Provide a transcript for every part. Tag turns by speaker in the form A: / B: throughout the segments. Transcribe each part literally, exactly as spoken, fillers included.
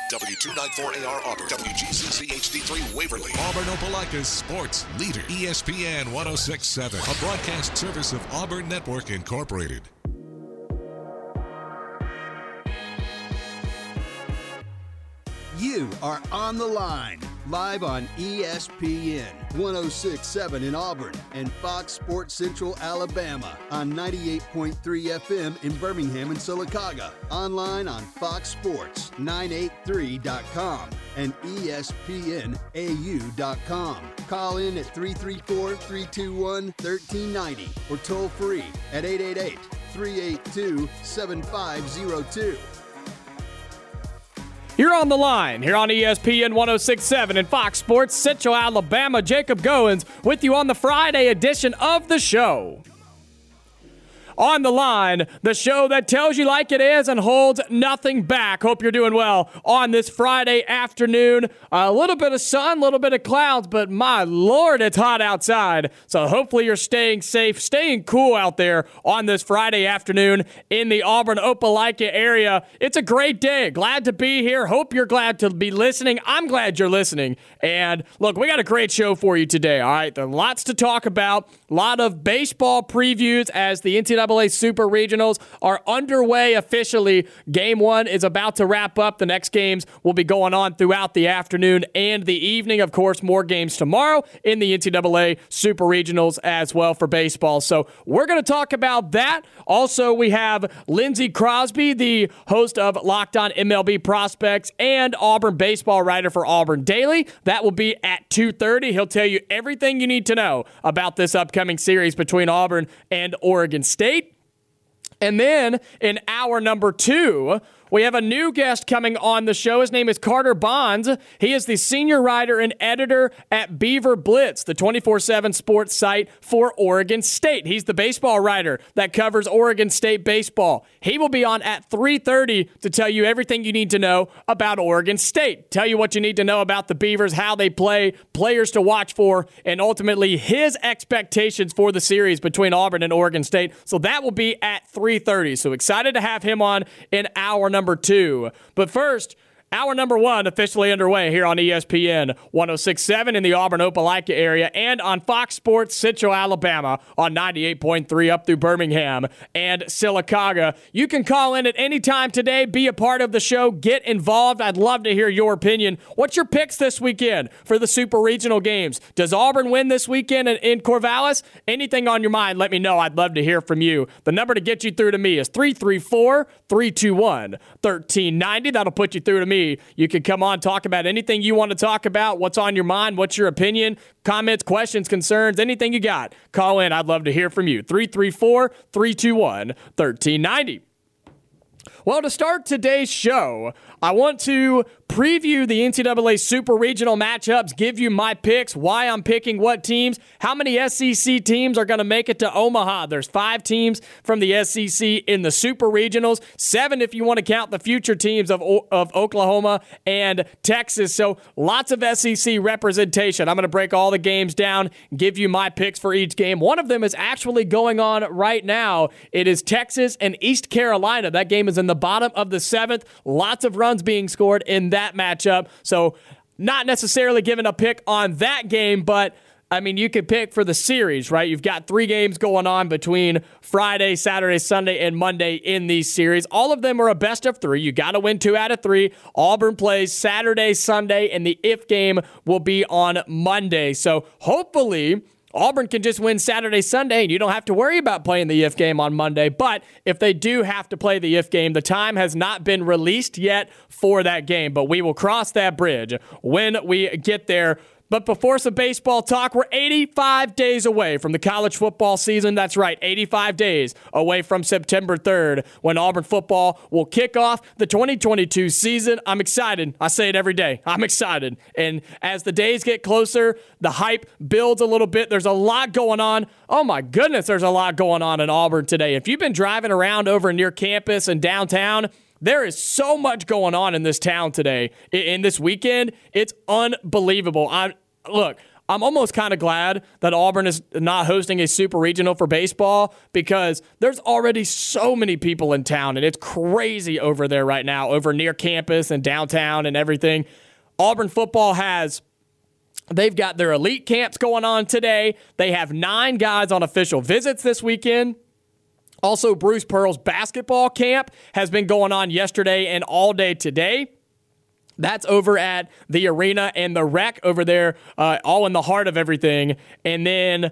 A: W two ninety-four A R Auburn, W G C C H D three Waverly. Auburn Opelika's sports leader, E S P N one oh six point seven, a broadcast service of Auburn Network Incorporated.
B: You are on the line, live on E S P N one oh six point seven in Auburn and Fox Sports Central Alabama on ninety-eight point three F M in Birmingham and Sylacauga. Online on fox sports nine eighty-three dot com and E S P N A U dot com. Call in at three three four, three two one, one three nine zero or toll free at eight eight eight, three eight two, seven five zero two.
C: You're on the line here on E S P N one oh six point seven and Fox Sports Central Alabama. Jacob Goins with you on the Friday edition of the show. On the line, the show that tells you like it is and holds nothing back. Hope you're doing well on this Friday afternoon. A little bit of sun, a little bit of clouds, but my Lord, it's hot outside. So hopefully you're staying safe, staying cool out there on this Friday afternoon in the Auburn Opelika area. It's a great day. Glad to be here. Hope you're glad to be listening. I'm glad you're listening. And look, we got a great show for you today, all right? There are lots to talk about. A lot of baseball previews as the N C double A Super Regionals are underway officially. Game one is about to wrap up. The next games will be going on throughout the afternoon and the evening. Of course, more games tomorrow in the N C double A Super Regionals as well for baseball. So we're going to talk about that. Also, we have Lindsey Crosby, the host of Locked On M L B Prospects and Auburn baseball writer for Auburn Daily. That will be at two thirty. He'll tell you everything you need to know about this upcoming series between Auburn and Oregon State. And then in hour number two, we have a new guest coming on the show. His name is Carter Bonds. He is the senior writer and editor at Beaver Blitz, the twenty-four seven sports site for Oregon State. He's the baseball writer that covers Oregon State baseball. He will be on at three thirty to tell you everything you need to know about Oregon State, tell you what you need to know about the Beavers, how they play, players to watch for, and ultimately his expectations for the series between Auburn and Oregon State. So that will be at three thirty. So excited to have him on in hour number two. But first, hour number one officially underway here on E S P N one oh six point seven in the Auburn Opelika area and on Fox Sports Central Alabama on ninety-eight point three up through Birmingham and Sylacauga. You can call in at any time today, be a part of the show, get involved. I'd love to hear your opinion. What's your picks this weekend for the Super Regional games? Does Auburn win this weekend in, in Corvallis? Anything on your mind, let me know. I'd love to hear from you. The number to get you through to me is three three four, three two one, one three nine zero. That'll put you through to me. You can come on, talk about anything you want to talk about, what's on your mind, what's your opinion, comments, questions, concerns, anything you got. Call in. I'd love to hear from you. three three four, three two one, one three nine zero. Well, to start today's show, I want to preview the N C double A Super Regional matchups, give you my picks, why I'm picking what teams, how many S E C teams are going to make it to Omaha. There's five teams from the S E C in the Super Regionals, seven if you want to count the future teams of, of Oklahoma and Texas. So lots of S E C representation. I'm going to break all the games down, give you my picks for each game. One of them is actually going on right now. It is Texas and East Carolina. That game is in the bottom of the seventh. Lots of runs being scored in that matchup. So not necessarily giving a pick on that game, but I mean, you could pick for the series, right? You've got three games going on between Friday, Saturday, Sunday, and Monday in these series. All of them are a best of three. You got to win two out of three. Auburn plays Saturday, Sunday, and the if game will be on Monday. So hopefully Auburn can just win Saturday, Sunday, and you don't have to worry about playing the if game on Monday. But if they do have to play the if game, the time has not been released yet for that game. But we will cross that bridge when we get there. But before some baseball talk, we're eighty-five days away from the college football season. That's right, eighty-five days away from September third when Auburn football will kick off the twenty twenty-two season. I'm excited. I say it every day. I'm excited. And as the days get closer, the hype builds a little bit. There's a lot going on. Oh my goodness, there's a lot going on in Auburn today. If you've been driving around over near campus and downtown, there is so much going on in this town today. In this weekend, it's unbelievable. I look, I'm almost kind of glad that Auburn is not hosting a super regional for baseball because there's already so many people in town, and it's crazy over there right now, over near campus and downtown and everything. Auburn football has, they've got their elite camps going on today. They have nine guys on official visits this weekend. Also, Bruce Pearl's basketball camp has been going on yesterday and all day today. That's over at the arena and the rec over there, uh, all in the heart of everything. And then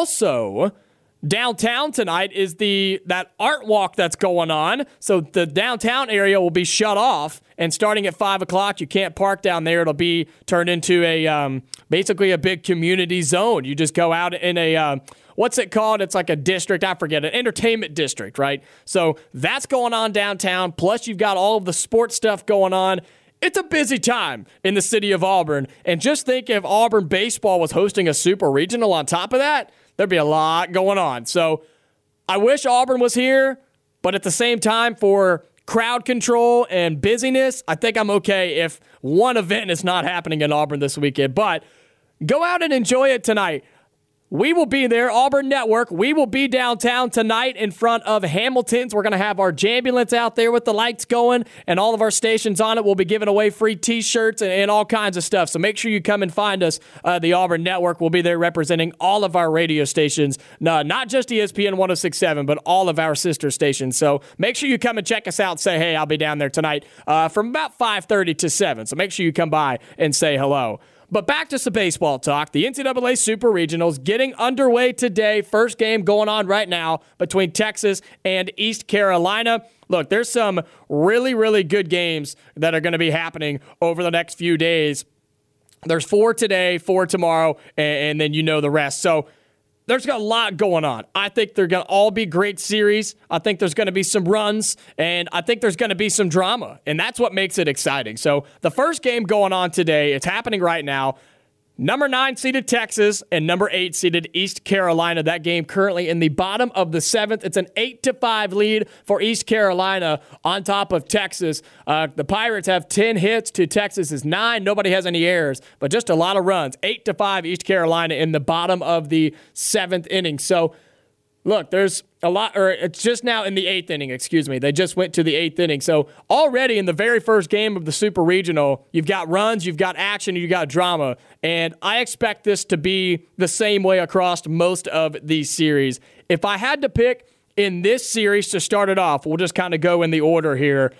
C: also downtown tonight is the that art walk that's going on. So the downtown area will be shut off, and starting at five o'clock, you can't park down there. It'll be turned into a um, basically a big community zone. You just go out in a uh, what's it called? It's like a district. I forget, an entertainment district, right? So that's going on downtown. Plus, you've got all of the sports stuff going on. It's a busy time in the city of Auburn. And just think if Auburn baseball was hosting a super regional on top of that, there'd be a lot going on. So I wish Auburn was here, but at the same time, for crowd control and busyness, I think I'm okay if one event is not happening in Auburn this weekend. But go out and enjoy it tonight. We will be there, Auburn Network. We will be downtown tonight in front of Hamilton's. We're going to have our Jambulance out there with the lights going and all of our stations on it. We'll be giving away free T-shirts and, and all kinds of stuff. So make sure you come and find us. Uh, the Auburn Network will be there representing all of our radio stations, no, not just E S P N one oh six point seven, but all of our sister stations. So make sure you come and check us out and say, hey, I'll be down there tonight uh, from about five thirty to seven. So make sure you come by and say hello. But back to some baseball talk. The N C double A Super Regionals getting underway today. First game going on right now between Texas and East Carolina. Look, there's some really, really good games that are going to be happening over the next few days. There's four today, four tomorrow, and then you know the rest. So there's got a lot going on. I think they're going to all be great series. I think there's going to be some runs, and I think there's going to be some drama, and that's what makes it exciting. So the first game going on today, it's happening right now. Number nine seeded Texas and number eight seeded East Carolina. That game currently in the bottom of the seventh. It's an eight to five lead for East Carolina on top of Texas. Uh, the Pirates have ten hits to Texas's nine. Nobody has any errors, but just a lot of runs. eight to five East Carolina in the bottom of the seventh inning. So look, there's a lot, or it's just now in the eighth inning, excuse me. They just went to the eighth inning. So already in the very first game of the Super Regional, you've got runs, you've got action, you've got drama. And I expect this to be the same way across most of these series. If I had to pick in this series to start it off, we'll just kind of go in the order here.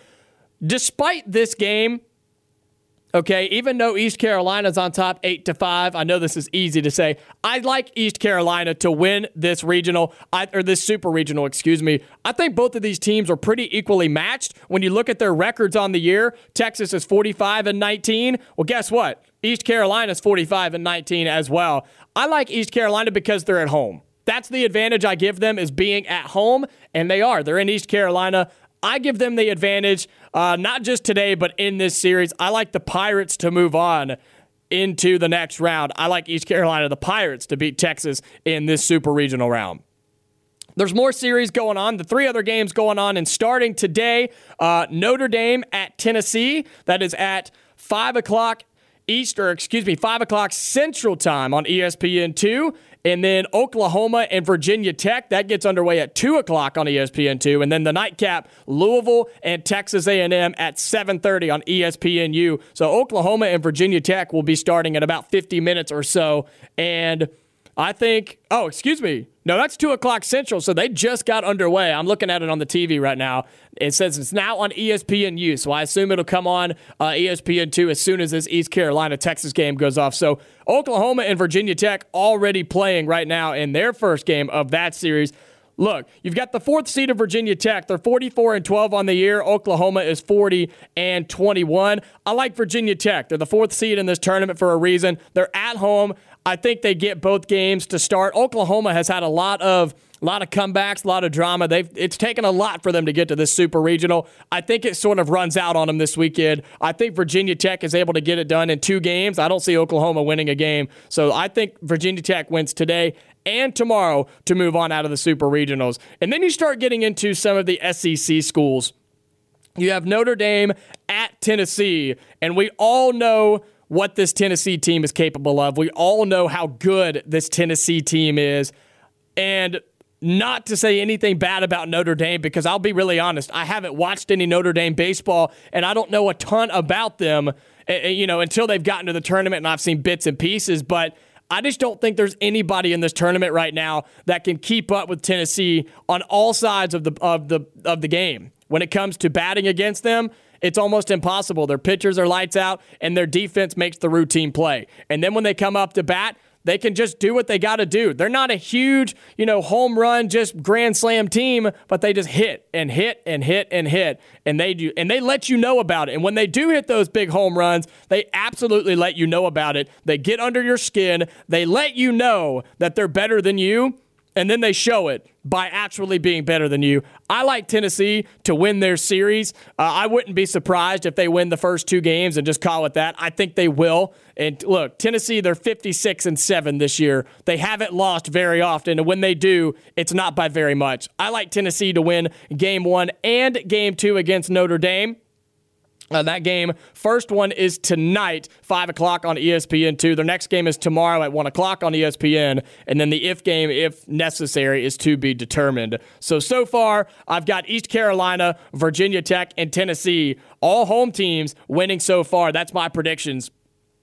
C: Despite this game, okay, even though East Carolina's on top eight to five, I know this is easy to say. I like East Carolina to win this regional, I, or this super regional, excuse me. I think both of these teams are pretty equally matched. When you look at their records on the year, Texas is forty-five and nineteen. Well, guess what? East Carolina's forty-five and nineteen as well. I like East Carolina because they're at home. That's the advantage I give them, is being at home, and they are. They're in East Carolina. I give them the advantage, uh, not just today, but in this series. I like the Pirates to move on into the next round. I like East Carolina, the Pirates, to beat Texas in this super regional round. There's more series going on. The three other games going on, and starting today, uh, Notre Dame at Tennessee. That is at five o'clock East, or excuse me, five o'clock Central Time on E S P N two. And then Oklahoma and Virginia Tech, that gets underway at two o'clock on E S P N two. And then the nightcap, Louisville and Texas A and M at seven thirty on E S P N U. So Oklahoma and Virginia Tech will be starting in about fifty minutes or so. And I think, oh, excuse me. No, that's two o'clock Central, so they just got underway. I'm looking at it on the T V right now. It says it's now on E S P N U, so I assume it'll come on uh, E S P N two as soon as this East Carolina-Texas game goes off. So Oklahoma and Virginia Tech already playing right now in their first game of that series. Look, you've got the fourth seed of Virginia Tech. They're forty-four and twelve on the year. Oklahoma is forty and twenty-one. I like Virginia Tech. They're the fourth seed in this tournament for a reason. They're at home. I think they get both games to start. Oklahoma has had a lot of a lot of comebacks, a lot of drama. They've it's taken a lot for them to get to this super regional. I think it sort of runs out on them this weekend. I think Virginia Tech is able to get it done in two games. I don't see Oklahoma winning a game. So I think Virginia Tech wins today and tomorrow to move on out of the super regionals. And then you start getting into some of the S E C schools. You have Notre Dame at Tennessee, and we all know what this Tennessee team is capable of. We all know how good this Tennessee team is. And not to say anything bad about Notre Dame, because I'll be really honest, I haven't watched any Notre Dame baseball, and I don't know a ton about them, you know, until they've gotten to the tournament, and I've seen bits and pieces. But I just don't think there's anybody in this tournament right now that can keep up with Tennessee on all sides of the of the of the game. When it comes to batting against them, it's almost impossible. Their pitchers are lights out, and their defense makes the routine play. And then when they come up to bat, they can just do what they got to do. They're not a huge, you know, home run, just grand slam team, but they just hit and hit and hit and hit, and they do, and they let you know about it. And when they do hit those big home runs, they absolutely let you know about it. They get under your skin. They let you know that they're better than you, and then they show it by actually being better than you. I like Tennessee to win their series. Uh, I wouldn't be surprised if they win the first two games and just call it that. I think they will. And look, Tennessee, they're fifty-six and seven this year. They haven't lost very often, and when they do, it's not by very much. I like Tennessee to win game one and game two against Notre Dame. Uh, that game, first one is tonight, five o'clock on E S P N two. Their next game is tomorrow at one o'clock on E S P N. And then the if game, if necessary, is to be determined. So, so far, I've got East Carolina, Virginia Tech, and Tennessee, all home teams winning so far. That's my predictions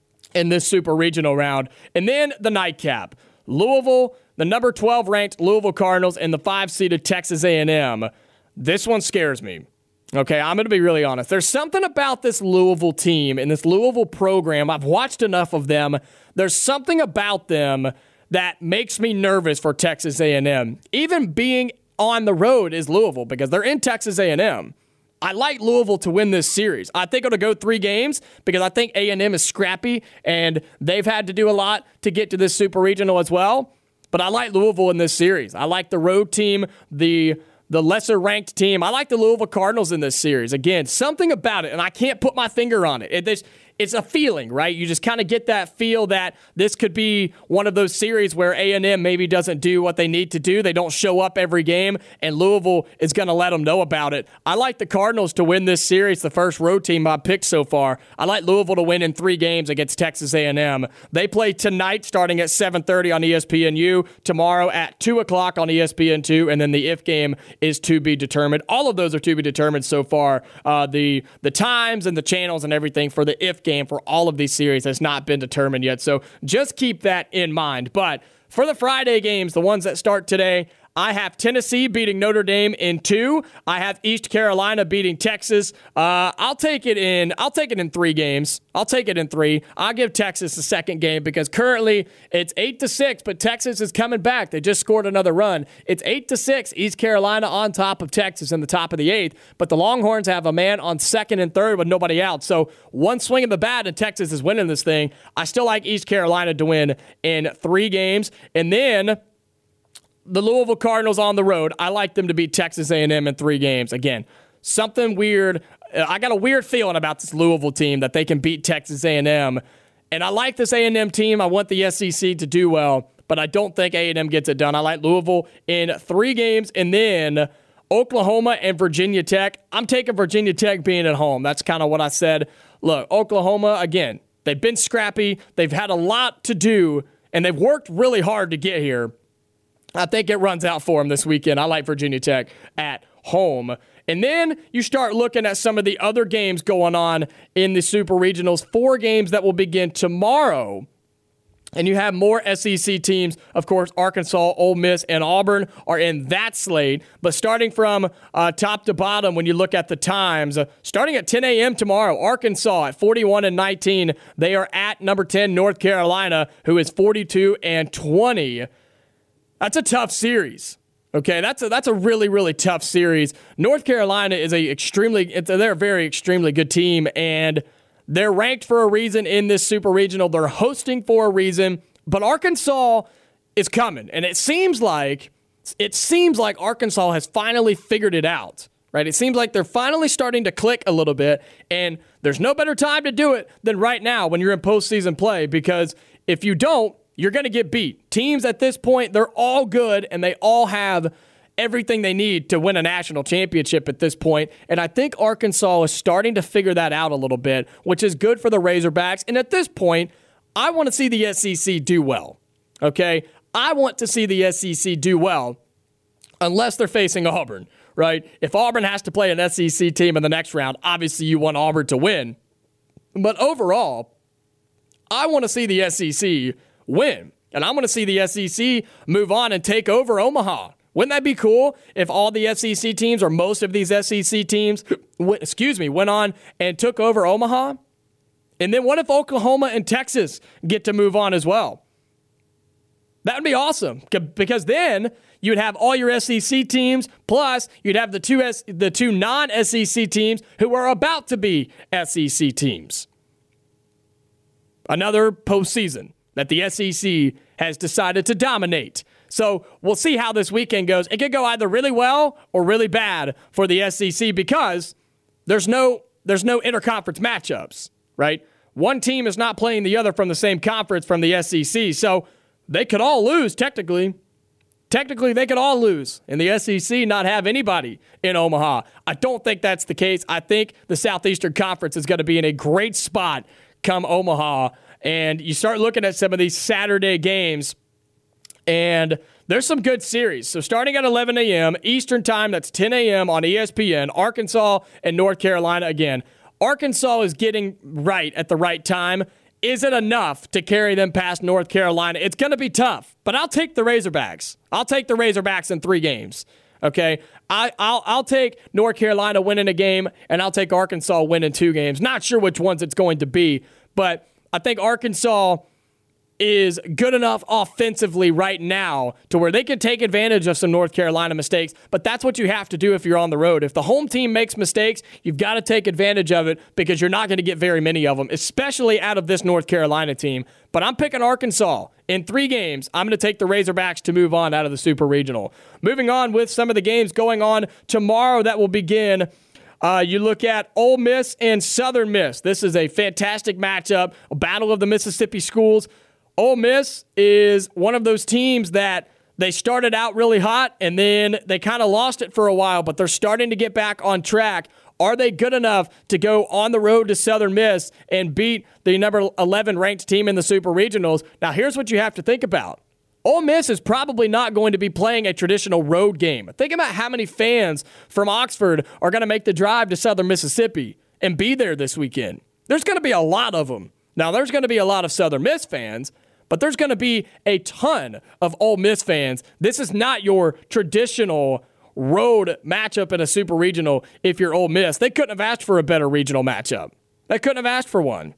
C: in this super regional round. And then the nightcap. Louisville, the number twelve ranked Louisville Cardinals, and the five-seeded Texas A and M. This one scares me. Okay, I'm going to be really honest. There's something about this Louisville team and this Louisville program. I've watched enough of them. There's something about them that makes me nervous for Texas A and M. Even being on the road is Louisville because they're in Texas A and M. I like Louisville to win this series. I think it'll go three games because I think A and M is scrappy and they've had to do a lot to get to this super regional as well. But I like Louisville in this series. I like the road team, the the lesser-ranked team. I like the Louisville Cardinals in this series. Again, something about it, and I can't put my finger on it. It this, it's a feeling, right? You just kind of get that feel that this could be one of those series where A and M maybe doesn't do what they need to do. They don't show up every game, and Louisville is going to let them know about it. I like the Cardinals to win this series, the first road team I've picked so far. I like Louisville to win in three games against Texas A and M. They play tonight starting at seven thirty on E S P N U, tomorrow at two o'clock on E S P N two, and then the if game is to be determined. All of those are to be determined so far. Uh, the, the times and the channels and everything for the if game for all of these series has not been determined yet. So just keep that in mind. But for the Friday games, the ones that start today, I have Tennessee beating Notre Dame in two. I have East Carolina beating Texas. Uh, I'll take it in. I'll take it in three games. I'll take it in three. I'll give Texas a second game because currently it's eight to six, but Texas is coming back. They just scored another run. It's eight to six. East Carolina on top of Texas in the top of the eighth, but the Longhorns have a man on second and third with nobody out. So one swing of the bat and Texas is winning this thing. I still like East Carolina to win in three games, and then the Louisville Cardinals on the road, I like them to beat Texas A and M in three games. Again, something weird. I got a weird feeling about this Louisville team that they can beat Texas A and M. And I like this A and M team. I want the S E C to do well, but I don't think A and M gets it done. I like Louisville in three games, and then Oklahoma and Virginia Tech. I'm taking Virginia Tech being at home. That's kind of what I said. Look, Oklahoma, again, they've been scrappy. They've had a lot to do, and they've worked really hard to get here. I think it runs out for them this weekend. I like Virginia Tech at home. And then you start looking at some of the other games going on in the Super Regionals. Four games that will begin tomorrow. And you have more S E C teams. Of course, Arkansas, Ole Miss, and Auburn are in that slate. But starting from uh, top to bottom, when you look at the times, uh, starting at ten a.m. tomorrow, Arkansas at forty-one and nineteen. They are at number ten, North Carolina, who is forty-two and twenty. That's a tough series. Okay, that's a, that's a really, really tough series. North Carolina is a extremely, it's a, they're a very extremely good team, and they're ranked for a reason in this Super Regional. They're hosting for a reason, but Arkansas is coming, and it seems like it seems like Arkansas has finally figured it out. Right? It seems like they're finally starting to click a little bit, and there's no better time to do it than right now when you're in postseason play, because if you don't, you're going to get beat. Teams at this point, they're all good, and they all have everything they need to win a national championship at this point. And I think Arkansas is starting to figure that out a little bit, which is good for the Razorbacks. And at this point, I want to see the S E C do well. Okay? I want to see the S E C do well unless they're facing Auburn, right? If Auburn has to play an S E C team in the next round, obviously you want Auburn to win. But overall, I want to see the S E C win. And I want to see the S E C move on and take over Omaha. Wouldn't that be cool if all the S E C teams or most of these S E C teams, excuse me, went on and took over Omaha? And then what if Oklahoma and Texas get to move on as well? That would be awesome, because then you'd have all your S E C teams, plus you'd have the two S- the two non-S E C teams who are about to be S E C teams. Another postseason that the S E C has decided to dominate. So we'll see how this weekend goes. It could go either really well or really bad for the S E C because there's no there's no interconference matchups, right? One team is not playing the other from the same conference from the S E C, so they could all lose technically. Technically, they could all lose, and the S E C not have anybody in Omaha. I don't think that's the case. I think the Southeastern Conference is going to be in a great spot come Omaha, and you start looking at some of these Saturday games, and there's some good series. So starting at eleven a.m. Eastern Time, that's ten a.m. on E S P N, Arkansas and North Carolina again. Arkansas is getting right at the right time. Is it enough to carry them past North Carolina? It's going to be tough, but I'll take the Razorbacks. I'll take the Razorbacks in three games, okay? I, I'll, I'll take North Carolina winning a game, and I'll take Arkansas winning two games. Not sure which ones it's going to be, but I think Arkansas is good enough offensively right now to where they can take advantage of some North Carolina mistakes, but that's what you have to do if you're on the road. If the home team makes mistakes, you've got to take advantage of it because you're not going to get very many of them, especially out of this North Carolina team. But I'm picking Arkansas. In three games, I'm going to take the Razorbacks to move on out of the Super Regional. Moving on with some of the games going on tomorrow that will begin. Uh, you look at Ole Miss and Southern Miss. This is a fantastic matchup, a battle of the Mississippi schools. Ole Miss is one of those teams that they started out really hot and then they kind of lost it for a while, but they're starting to get back on track. Are they good enough to go on the road to Southern Miss and beat the number eleven ranked team in the Super Regionals? Now, here's what you have to think about. Ole Miss is probably not going to be playing a traditional road game. Think about how many fans from Oxford are going to make the drive to Southern Mississippi and be there this weekend. There's going to be a lot of them. Now, there's going to be a lot of Southern Miss fans, but there's going to be a ton of Ole Miss fans. This is not your traditional road matchup in a Super Regional if you're Ole Miss. They couldn't have asked for a better regional matchup. They couldn't have asked for one.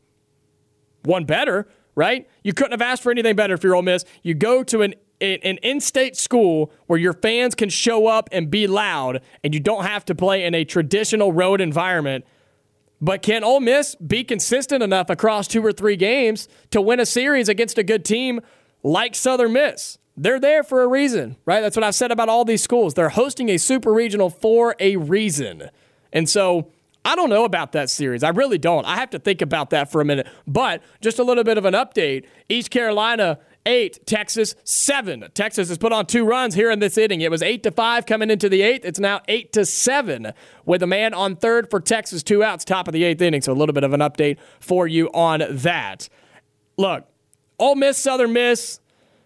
C: One better, right? You couldn't have asked for anything better if you're Ole Miss. You go to an an in-state school where your fans can show up and be loud, and you don't have to play in a traditional road environment. But can Ole Miss be consistent enough across two or three games to win a series against a good team like Southern Miss? They're there for a reason, right? That's what I've said about all these schools. They're hosting a Super Regional for a reason. And so I don't know about that series. I really don't. I have to think about that for a minute. But just a little bit of an update. East Carolina, eight. Texas, seven. Texas has put on two runs here in this inning. It was eight to five coming into the eighth. It's now eight to seven with a man on third for Texas, two outs, top of the eighth inning. So a little bit of an update for you on that. Look, Ole Miss, Southern Miss,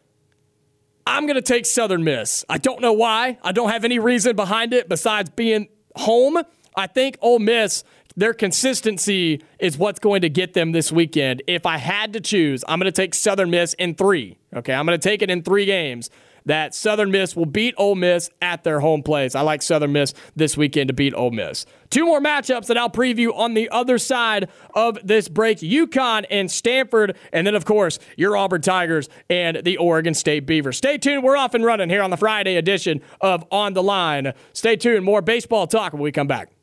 C: I'm going to take Southern Miss. I don't know why. I don't have any reason behind it besides being home. I think Ole Miss, their consistency is what's going to get them this weekend. If I had to choose, I'm going to take Southern Miss in three. Okay, I'm going to take it in three games that Southern Miss will beat Ole Miss at their home place. I like Southern Miss this weekend to beat Ole Miss. Two more matchups that I'll preview on the other side of this break. UConn and Stanford, and then, of course, your Auburn Tigers and the Oregon State Beavers. Stay tuned. We're off and running here on the Friday edition of On the Line. Stay tuned. More baseball talk when we come back.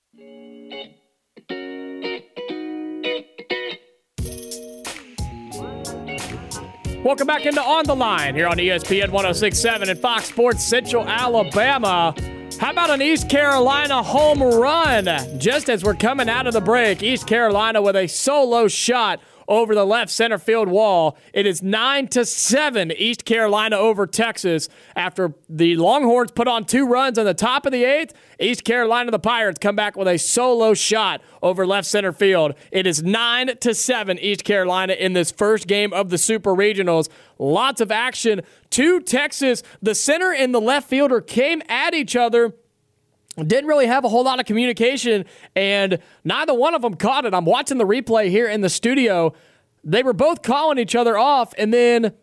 C: Welcome back into On the Line here on E S P N one oh six point seven and Fox Sports Central Alabama. How about an East Carolina home run? Just as we're coming out of the break, East Carolina with a solo shot over the left center field wall. It is nine to seven East Carolina over Texas after the Longhorns put on two runs on the top of the eighth. East Carolina, the Pirates, come back with a solo shot over left center field. It is nine to seven East Carolina in this first game of the Super Regionals. Lots of action. To Texas, the center and the left fielder came at each other. Didn't really have a whole lot of communication, and neither one of them caught it. I'm watching the replay here in the studio. They were both calling each other off, and then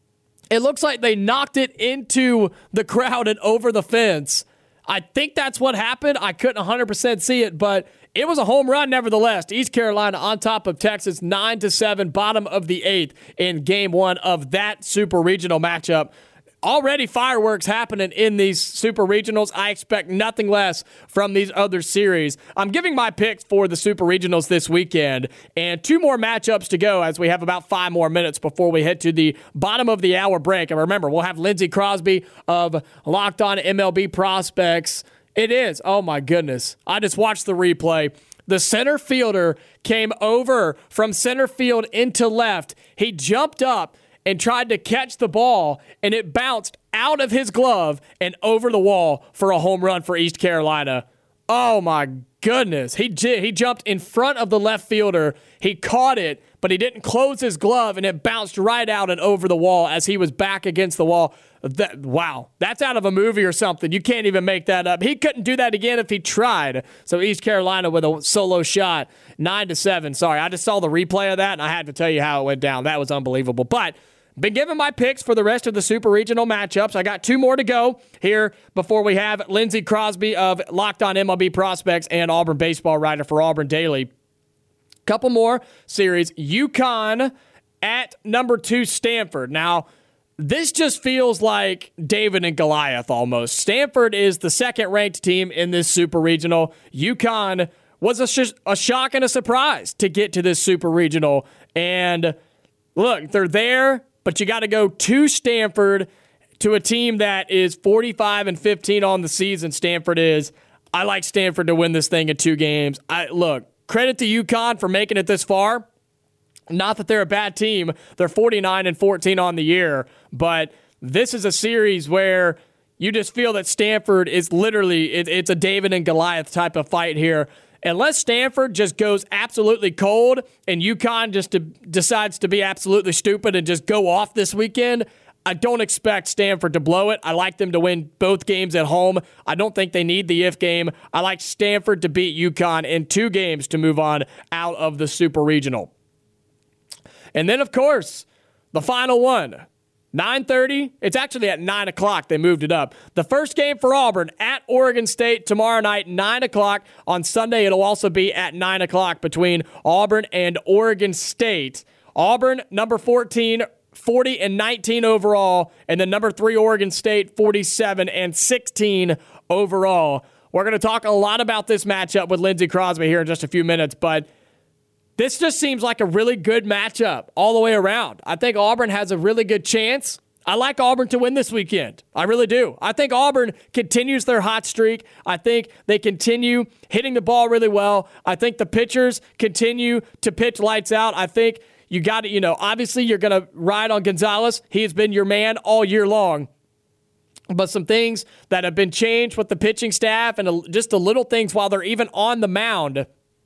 C: it looks like they knocked it into the crowd and over the fence. I think that's what happened. I couldn't one hundred percent see it, but it was a home run nevertheless. East Carolina on top of Texas, nine to seven, bottom of the eighth in game one of that Super Regional matchup. Already fireworks happening in these Super Regionals. I expect nothing less from these other series. I'm giving my picks for the Super Regionals this weekend, and two more matchups to go as we have about five more minutes before we head to the bottom of the hour break. And remember, we'll have Lindsey Crosby of Locked On M L B Prospects. It is. Oh, my goodness. I just watched the replay. The center fielder came over from center field into left. He jumped up and tried to catch the ball, and it bounced out of his glove and over the wall for a home run for East Carolina. Oh, my goodness. He he jumped in front of the left fielder. He caught it, but he didn't close his glove, and it bounced right out and over the wall as he was back against the wall. That, wow, that's out of a movie or something. You can't even make that up. He couldn't do that again if he tried. So East Carolina with a solo shot, nine to seven. Sorry, I just saw the replay of that, and I had to tell you how it went down. That was unbelievable. But been giving my picks for the rest of the Super Regional matchups. I got two more to go here before we have Lindsey Crosby of Locked On M L B Prospects and Auburn baseball writer for Auburn Daily. Couple more series. UConn at number two Stanford. Now, this just feels like David and Goliath almost. Stanford is the second-ranked team in this Super Regional. UConn was a, sh- a shock and a surprise to get to this Super Regional. And look, they're there, but you got to go to Stanford, to a team that is forty-five and fifteen on the season. Stanford is. I like Stanford to win this thing in two games. I look, credit to UConn for making it this far. Not that they're a bad team. They're forty-nine and fourteen on the year, but this is a series where you just feel that Stanford is literally, it, it's a David and Goliath type of fight here. Unless Stanford just goes absolutely cold and UConn just to, decides to be absolutely stupid and just go off this weekend, I don't expect Stanford to blow it. I like them to win both games at home. I don't think they need the if game. I like Stanford to beat UConn in two games to move on out of the Super Regional. And then, of course, the final one. nine thirty. It's actually at nine o'clock. They moved it up. The first game for Auburn at Oregon State tomorrow night, nine o'clock. On Sunday, it'll also be at nine o'clock between Auburn and Oregon State. Auburn, number fourteen, forty and nineteen overall. And then number three, Oregon State, forty-seven and sixteen overall. We're going to talk a lot about this matchup with Lindsey Crosby here in just a few minutes, but this just seems like a really good matchup all the way around. I think Auburn has a really good chance. I like Auburn to win this weekend. I really do. I think Auburn continues their hot streak. I think they continue hitting the ball really well. I think the pitchers continue to pitch lights out. I think you got to, you know, obviously you're going to ride on Gonzalez. He has been your man all year long. But some things that have been changed with the pitching staff and just the little things while they're even on the mound,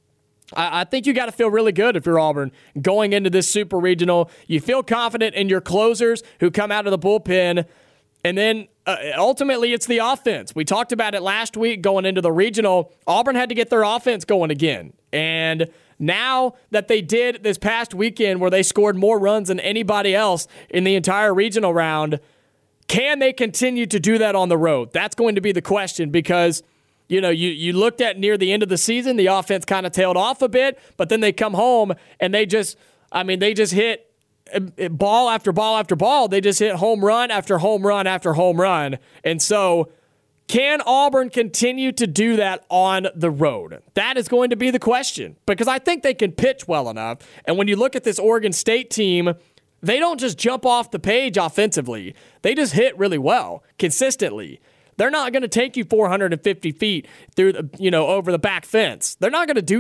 C: I think you got to feel really good if you're Auburn going into this Super Regional. You feel confident in your closers who come out of the bullpen. And then uh, ultimately it's the offense. We talked about it last week going into the regional. Auburn had to get their offense going again. And now that they did this past weekend where they scored more runs than anybody else in the entire regional round, can they continue to do that on the road? That's going to be the question because You know, you, you looked at near the end of the season, the offense kind of tailed off a bit, but then they come home and they just, I mean, they just hit ball after ball after ball. They just hit home run after home run after home run. And so can Auburn continue to do that on the road? That is going to be the question because I think they can pitch well enough. And when you look at this Oregon State team, they don't just jump off the page offensively. They just hit really well, consistently. They're not going to take you four hundred fifty feet through the, you know, over the back fence. They're not going to do that.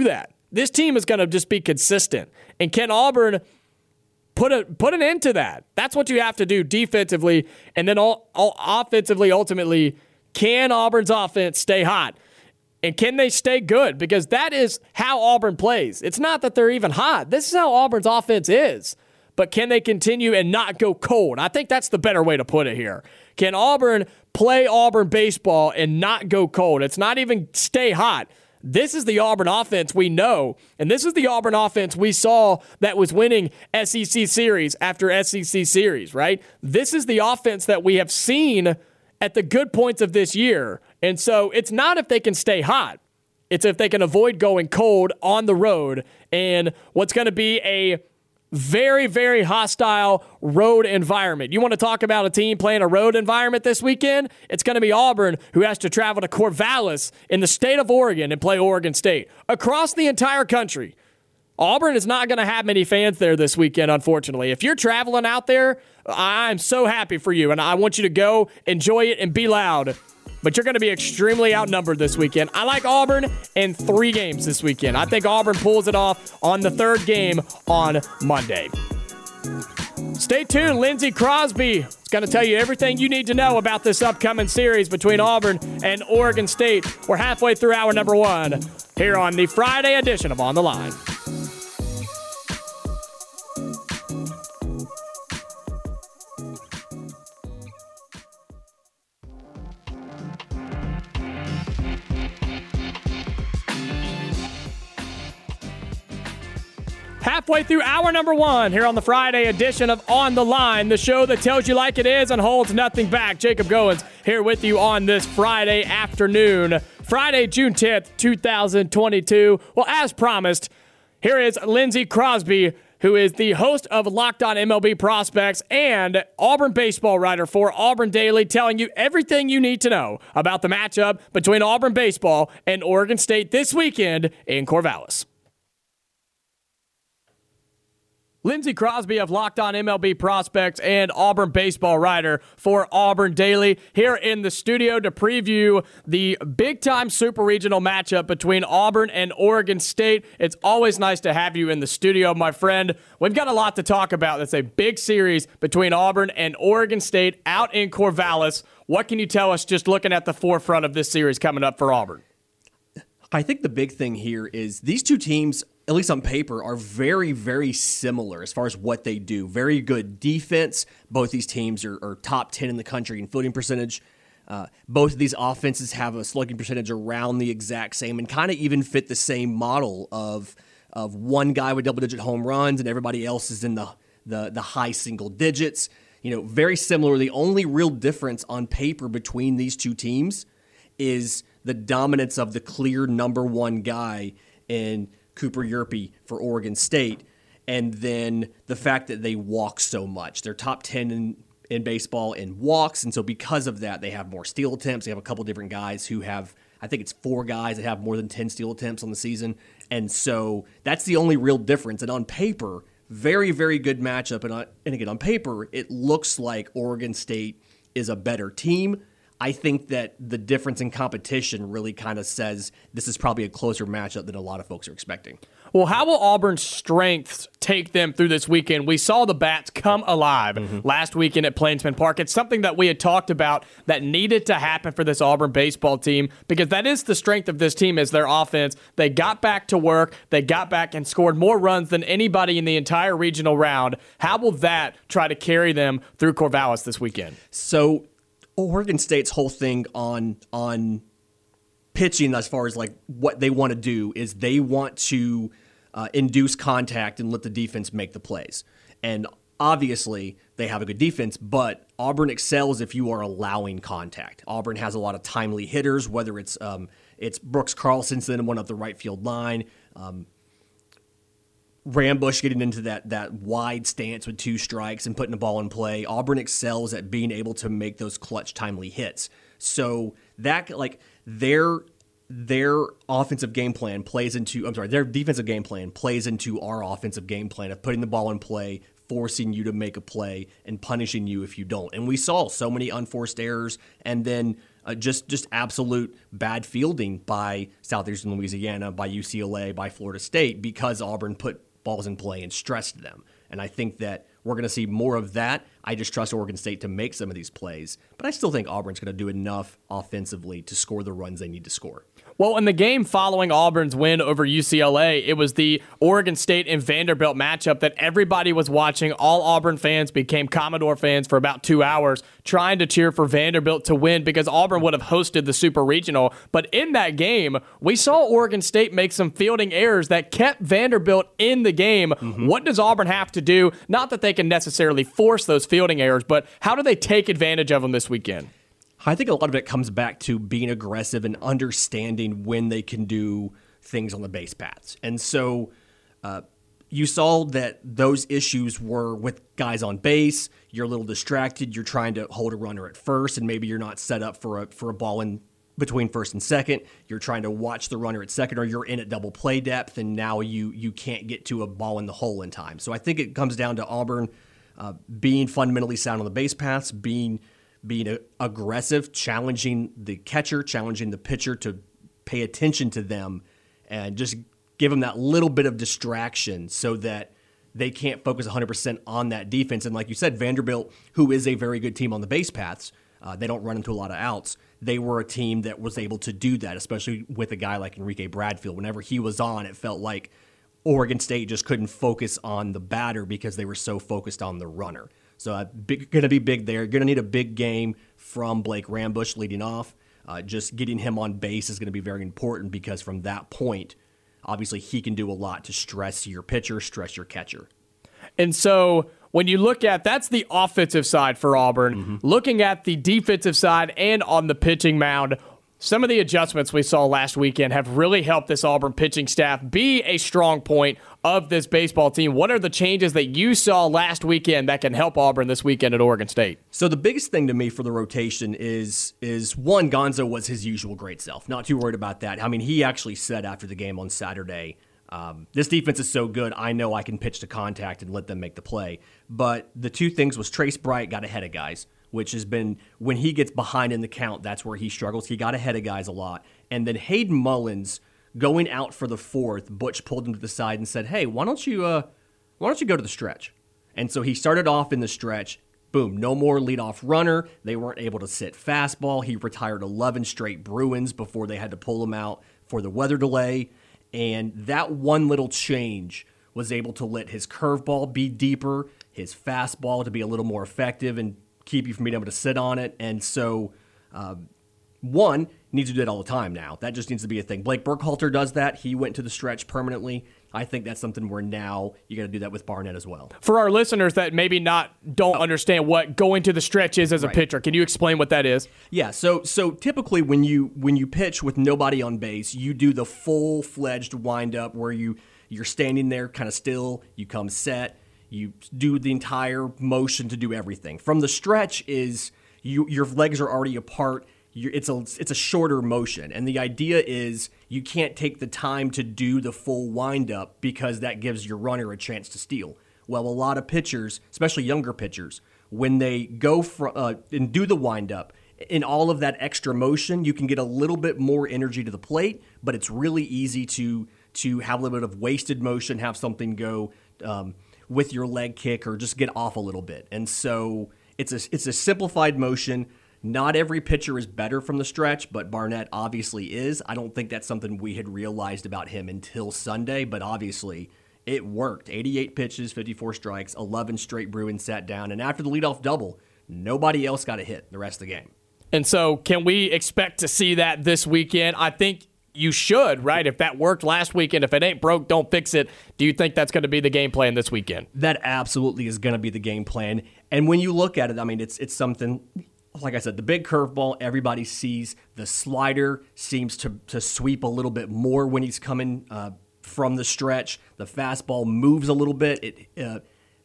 C: This team is going to just be consistent. And can Auburn put a put an end to that? That's what you have to do defensively. And then all, all offensively, ultimately, can Auburn's offense stay hot? And can they stay good? Because that is how Auburn plays. It's not that they're even hot. This is how Auburn's offense is. But can they continue and not go cold? I think that's the better way to put it here. Can Auburn play Auburn baseball and not go cold? It's not even stay hot. This is the Auburn offense we know, and this is the Auburn offense we saw that was winning S E C series after S E C series, right? This is the offense that we have seen at the good points of this year. And so it's not if they can stay hot. It's if they can avoid going cold on the road and what's going to be a very, very hostile road environment. You want to talk about a team playing a road environment this weekend? It's going to be Auburn, who has to travel to Corvallis in the state of Oregon and play Oregon State. Across the entire country, Auburn is not going to have many fans there this weekend, unfortunately. If you're traveling out there, I'm so happy for you, and I want you to go enjoy it and be loud. But you're going to be extremely outnumbered this weekend. I like Auburn in three games this weekend. I think Auburn pulls it off on the third game on Monday. Stay tuned. Lindsey Crosby is going to tell you everything you need to know about this upcoming series between Auburn and Oregon State. We're halfway through hour number one here on the Friday edition of On the Line. Halfway through hour number one here on the Friday edition of On the Line, the show that tells you like it is and holds nothing back. Jacob Goins here with you on this Friday afternoon, Friday, June tenth, twenty twenty-two. Well, as promised, here is Lindsey Crosby, who is the host of Locked On M L B Prospects and Auburn baseball writer for Auburn Daily, telling you everything you need to know about the matchup between Auburn baseball and Oregon State this weekend in Corvallis. Lindsey Crosby of Locked On M L B Prospects and Auburn baseball writer for Auburn Daily here in the studio to preview the big-time super regional matchup between Auburn and Oregon State. It's always nice to have you in the studio, my friend. We've got a lot to talk about. It's a big series between Auburn and Oregon State out in Corvallis. What can you tell us just looking at the forefront of this series coming up for Auburn?
D: I think the big thing here is these two teams, at least on paper, are very, very similar as far as what they do. Very good defense. Both these teams are, are top ten in the country in fielding percentage. Uh, both of these offenses have a slugging percentage around the exact same and kind of even fit the same model of of one guy with double-digit home runs and everybody else is in the, the, the high single digits. You know, very similar. The only real difference on paper between these two teams is the dominance of the clear number one guy in Cooper Yerpe for Oregon State, and then the fact that they walk so much. They're top ten in, in baseball in walks, and so because of that, they have more steal attempts. They have a couple different guys who have, I think it's four guys that have more than ten steal attempts on the season, and so that's the only real difference. And on paper, very, very good matchup, and, on, and again, on paper, it looks like Oregon State is a better team. I think that the difference in competition really kind of says this is probably a closer matchup than a lot of folks are expecting.
C: Well, how will Auburn's strengths take them through this weekend? We saw the bats come alive mm-hmm. last weekend at Plainsman Park. It's something that we had talked about that needed to happen for this Auburn baseball team because that is the strength of this team is their offense. They got back to work. They got back and scored more runs than anybody in the entire regional round. How will that try to carry them through Corvallis this weekend?
D: So Oregon State's whole thing on on pitching as far as like what they want to do is they want to uh, induce contact and let the defense make the plays. And obviously they have a good defense, but Auburn excels if you are allowing contact. Auburn has a lot of timely hitters, whether it's um, it's Brooks Carlson sending one up the right field line, um, Rambush getting into that that wide stance with two strikes and putting the ball in play. Auburn excels at being able to make those clutch, timely hits. So that like their their offensive game plan plays into I'm sorry, their defensive game plan plays into our offensive game plan of putting the ball in play, forcing you to make a play, and punishing you if you don't. And we saw so many unforced errors, and then Uh, just just absolute bad fielding by Southeastern Louisiana, by U C L A, by Florida State, because Auburn put balls in play and stressed them. And I think that we're going to see more of that. I just trust Oregon State to make some of these plays. But I still think Auburn's going to do enough offensively to score the runs they need to score.
C: Well, in the game following Auburn's win over U C L A, it was the Oregon State and Vanderbilt matchup that everybody was watching. All Auburn fans became Commodore fans for about two hours, trying to cheer for Vanderbilt to win because Auburn would have hosted the Super Regional. But in that game, we saw Oregon State make some fielding errors that kept Vanderbilt in the game. Mm-hmm. What does Auburn have to do? Not that they can necessarily force those fielding errors, but how do they take advantage of them this weekend?
D: I think a lot of it comes back to being aggressive and understanding when they can do things on the base paths. And so uh, you saw that those issues were with guys on base. You're a little distracted. You're trying to hold a runner at first, and maybe you're not set up for a for a ball in between first and second. You're trying to watch the runner at second, or you're in at double play depth, and now you you can't get to a ball in the hole in time. So I think it comes down to Auburn uh, being fundamentally sound on the base paths, being being aggressive, challenging the catcher, challenging the pitcher to pay attention to them, and just give them that little bit of distraction so that they can't focus one hundred percent on that defense. And like you said, Vanderbilt, who is a very good team on the base paths, uh, they don't run into a lot of outs. They were a team that was able to do that, especially with a guy like Enrique Bradfield. Whenever he was on, it felt like Oregon State just couldn't focus on the batter because they were so focused on the runner. So uh, going to be big there. Going to need a big game from Blake Rambusch leading off. Uh, just getting him on base is going to be very important because from that point, obviously he can do a lot to stress your pitcher, stress your catcher.
C: And so when you look at, that's the offensive side for Auburn. Mm-hmm. Looking at the defensive side and on the pitching mound, some of the adjustments we saw last weekend have really helped this Auburn pitching staff be a strong point of this baseball team. What are the changes that you saw last weekend that can help Auburn this weekend at Oregon State?
D: So the biggest thing to me for the rotation is, is one, Gonzo was his usual great self. Not too worried about that. I mean, he actually said after the game on Saturday, um, this defense is so good, I know I can pitch to contact and let them make the play. But the two things was Trace Bright got ahead of guys, which has been, when he gets behind in the count, that's where he struggles. He got ahead of guys a lot. And then Hayden Mullins going out for the fourth, Butch pulled him to the side and said, hey, why don't you uh, why don't you go to the stretch? And so he started off in the stretch. Boom, no more leadoff runner. They weren't able to sit fastball. He retired eleven straight Bruins before they had to pull him out for the weather delay. And that one little change was able to let his curveball be deeper, his fastball to be a little more effective and keep you from being able to sit on it. And so, uh, one, needs to do that all the time now. That just needs to be a thing. Blake Burkhalter does that. He went to the stretch permanently. I think that's something where now you got to do that with Barnett as well.
C: For our listeners that maybe not don't oh. understand what going to the stretch is as a right. pitcher, can you explain what that is?
D: Yeah, so so typically when you when you pitch with nobody on base, you do the full-fledged windup where you you're standing there kind of still, you come set, you do the entire motion to do everything. From the stretch is you your legs are already apart. You're, it's a it's a shorter motion, and the idea is you can't take the time to do the full windup because that gives your runner a chance to steal. Well, a lot of pitchers, especially younger pitchers, when they go for, uh, and do the windup, in all of that extra motion, you can get a little bit more energy to the plate, but it's really easy to to have a little bit of wasted motion, have something go um, with your leg kick, or just get off a little bit. And so it's a it's a simplified motion. Not every pitcher is better from the stretch, but Barnett obviously is. I don't think that's something we had realized about him until Sunday, but obviously it worked. eighty-eight pitches, fifty-four strikes, eleven straight Bruins sat down, and after the leadoff double, nobody else got a hit the rest of the game.
C: And so can we expect to see that this weekend? I think you should, right? If that worked last weekend, if it ain't broke, don't fix it. Do you think that's going to be the game plan this weekend?
D: That absolutely is going to be the game plan. And when you look at it, I mean, it's it's something... Like I said, the big curveball, everybody sees. The slider seems to, to sweep a little bit more when he's coming uh, from the stretch. The fastball moves a little bit. It, uh,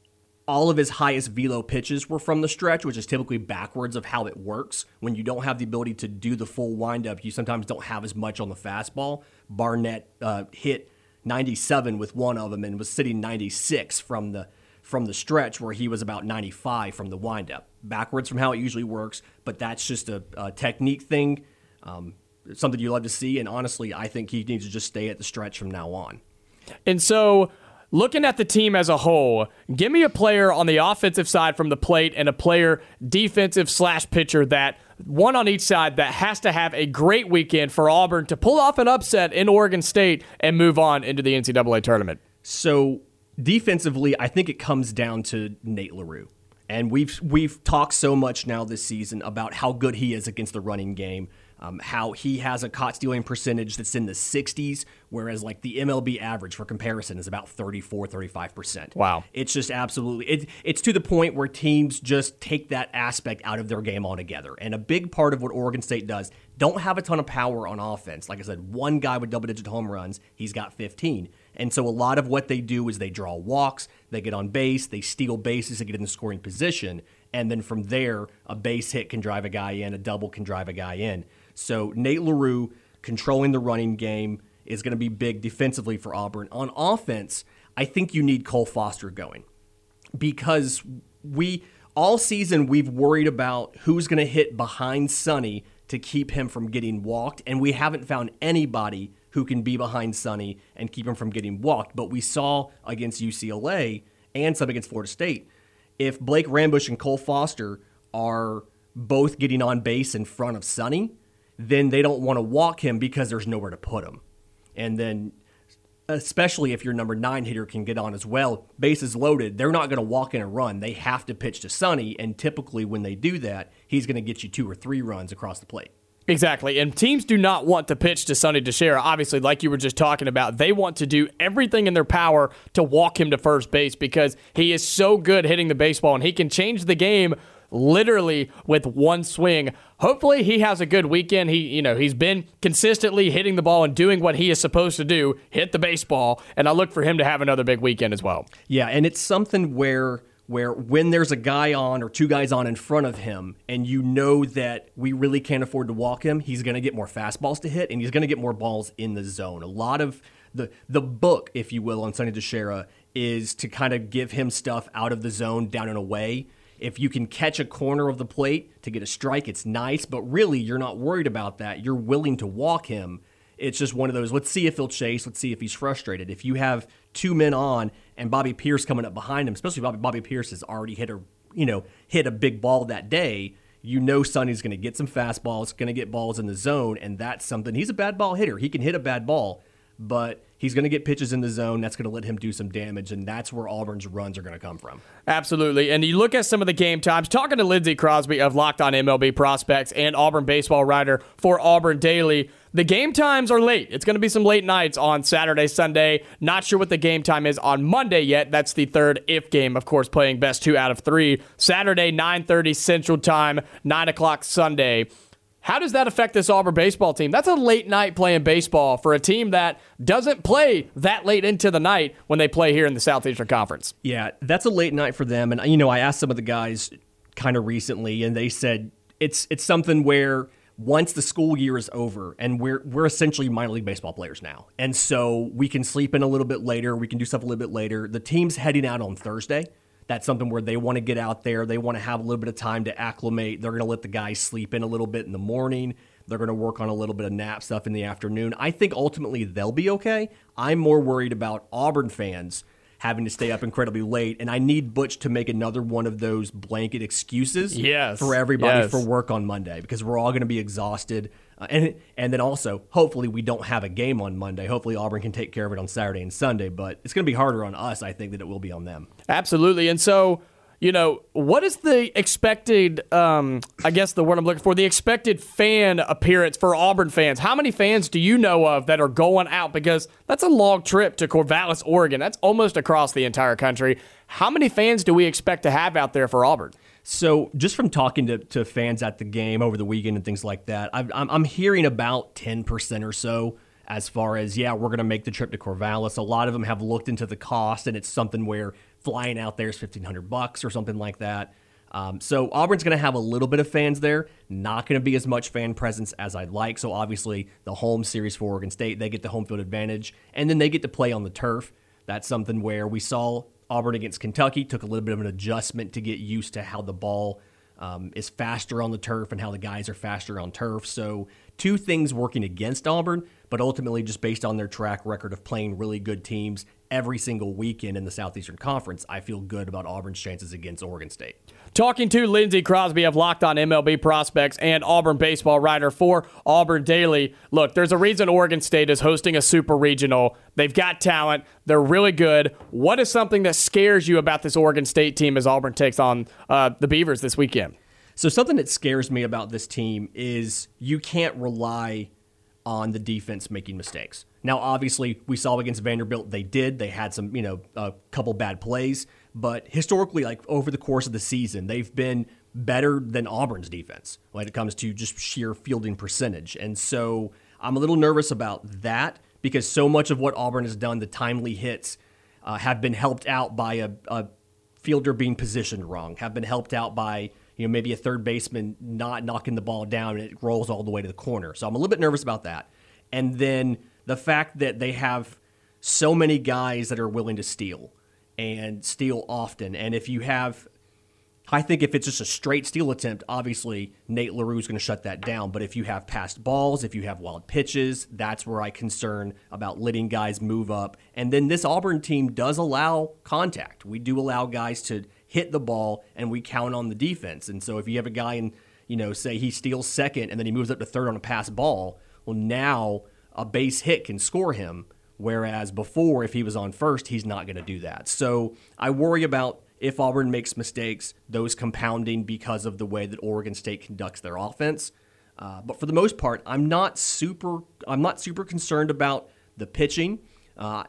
D: all of his highest velo pitches were from the stretch, which is typically backwards of how it works. When you don't have the ability to do the full windup, you sometimes don't have as much on the fastball. Barnett uh, hit ninety-seven with one of them and was sitting ninety-six from the from the stretch, where he was about ninety-five from the windup. backwards from how it usually works, but that's just a, a technique thing, um, something you love to see. And honestly, I think he needs to just stay at the stretch from now on.
C: And so, looking at the team as a whole, give me a player on the offensive side from the plate and a player defensive slash pitcher that one on each side that has to have a great weekend for Auburn to pull off an upset in Oregon State and move on into the N C double A tournament.
D: So defensively, I think it comes down to Nate LaRue. And we've we've talked so much now this season about how good he is against the running game, um, how he has a caught stealing percentage that's in the sixties, whereas like the M L B average for comparison is about thirty-four, thirty-five percent.
C: Wow.
D: It's just absolutely, it, it's to the point where teams just take that aspect out of their game altogether. And a big part of what Oregon State does, don't have a ton of power on offense. Like I said, one guy with double-digit home runs, he's got fifteen. And so a lot of what they do is they draw walks, they get on base, they steal bases to get in the scoring position, and then from there, a base hit can drive a guy in, a double can drive a guy in. So Nate LaRue controlling the running game is going to be big defensively for Auburn. On offense, I think you need Cole Foster going because we all season we've worried about who's going to hit behind Sonny to keep him from getting walked, and we haven't found anybody who can be behind Sonny and keep him from getting walked. But we saw against U C L A and some against Florida State, if Blake Rambusch and Cole Foster are both getting on base in front of Sonny, then they don't want to walk him because there's nowhere to put him. And then especially if your number nine hitter can get on as well, bases loaded, they're not going to walk in and run. They have to pitch to Sonny, and typically when they do that, he's going to get you two or three runs across the plate.
C: Exactly, and teams do not want to pitch to Sonny DeShera. Obviously, like you were just talking about, they want to do everything in their power to walk him to first base because he is so good hitting the baseball, and he can change the game literally with one swing. Hopefully, he has a good weekend. He, you know, he's been consistently hitting the ball and doing what he is supposed to do, hit the baseball, and I look for him to have another big weekend as well.
D: Yeah, and it's something where where when there's a guy on or two guys on in front of him and you know that we really can't afford to walk him, he's going to get more fastballs to hit and he's going to get more balls in the zone. A lot of the the book, if you will, on Sonny DeShera is to kind of give him stuff out of the zone, down and away. If you can catch a corner of the plate to get a strike, it's nice, but really you're not worried about that. You're willing to walk him. It's just one of those, let's see if he'll chase, let's see if he's frustrated. If you have two men on and Bobby Pierce coming up behind him, especially Bobby, Bobby Pierce has already hit a, you know, hit a big ball that day, you know Sonny's going to get some fastballs, going to get balls in the zone, and that's something. He's a bad ball hitter. He can hit a bad ball, but he's going to get pitches in the zone. That's going to let him do some damage, and that's where Auburn's runs are going to come from.
C: Absolutely. And you look at some of the game times, talking to Lindsey Crosby of Locked On M L B Prospects and Auburn baseball writer for Auburn Daily, the game times are late. It's going to be some late nights on Saturday, Sunday. Not sure what the game time is on Monday yet. That's the third if game, of course, playing best two out of three. Saturday, nine thirty Central Time, nine o'clock Sunday. How does that affect this Auburn baseball team? That's a late night playing baseball for a team that doesn't play that late into the night when they play here in the Southeastern Conference.
D: Yeah, that's a late night for them. And, you know, I asked some of the guys kind of recently, and they said it's it's something where once the school year is over, and we're we're essentially minor league baseball players now, and so we can sleep in a little bit later, we can do stuff a little bit later. The team's heading out on Thursday. That's something where they want to get out there. They want to have a little bit of time to acclimate. They're going to let the guys sleep in a little bit in the morning. They're going to work on a little bit of nap stuff in the afternoon. I think ultimately they'll be okay. I'm more worried about Auburn fans having to stay up incredibly late, and I need Butch to make another one of those blanket excuses
C: yes.
D: for everybody
C: yes.
D: for work on Monday, because we're all going to be exhausted. Uh, and and then also, hopefully we don't have a game on Monday. Hopefully Auburn can take care of it on Saturday and Sunday, but it's going to be harder on us, I think, than it will be on them.
C: Absolutely. And so, you know, what is the expected, um, I guess the word I'm looking for, the expected fan appearance for Auburn fans? How many fans do you know of that are going out? Because that's a long trip to Corvallis, Oregon. That's almost across the entire country. How many fans do we expect to have out there for Auburn?
D: So just from talking to, to fans at the game over the weekend and things like that, I've, I'm, I'm hearing about ten percent or so as far as, yeah, we're going to make the trip to Corvallis. A lot of them have looked into the cost, and it's something where flying out there is fifteen hundred bucks or something like that. Um, so Auburn's going to have a little bit of fans there, not going to be as much fan presence as I'd like. So obviously the home series for Oregon State, they get the home field advantage, and then they get to play on the turf. That's something where we saw Auburn against Kentucky, took a little bit of an adjustment to get used to how the ball um, is faster on the turf and how the guys are faster on turf. So two things working against Auburn, but ultimately just based on their track record of playing really good teams every single weekend in the Southeastern Conference, I feel good about Auburn's chances against Oregon State.
C: Talking to Lindsey Crosby of Locked On M L B Prospects and Auburn baseball writer for Auburn Daily. Look, there's a reason Oregon State is hosting a super regional. They've got talent. They're really good. What is something that scares you about this Oregon State team as Auburn takes on uh, the Beavers this weekend?
D: So something that scares me about this team is you can't rely on the defense making mistakes. Now, obviously, we saw against Vanderbilt, they did. They had some, you know, a couple bad plays. But historically, like over the course of the season, they've been better than Auburn's defense when it comes to just sheer fielding percentage. And so I'm a little nervous about that because so much of what Auburn has done, the timely hits, uh, have been helped out by a, a fielder being positioned wrong, have been helped out by, you know, maybe a third baseman not knocking the ball down and it rolls all the way to the corner. So I'm a little bit nervous about that. And then the fact that they have so many guys that are willing to steal and steal often. And if you have, I think if it's just a straight steal attempt, obviously Nate LaRue is going to shut that down. But if you have passed balls, if you have wild pitches, that's where I concern about letting guys move up. And then this Auburn team does allow contact. We do allow guys to hit the ball, and we count on the defense. And so if you have a guy in, you know, say he steals second and then he moves up to third on a pass ball, well, now a base hit can score him. Whereas before, if he was on first, he's not going to do that. So I worry about if Auburn makes mistakes, those compounding because of the way that Oregon State conducts their offense. Uh, but for the most part, I'm not super. I'm not super concerned about the pitching. Uh,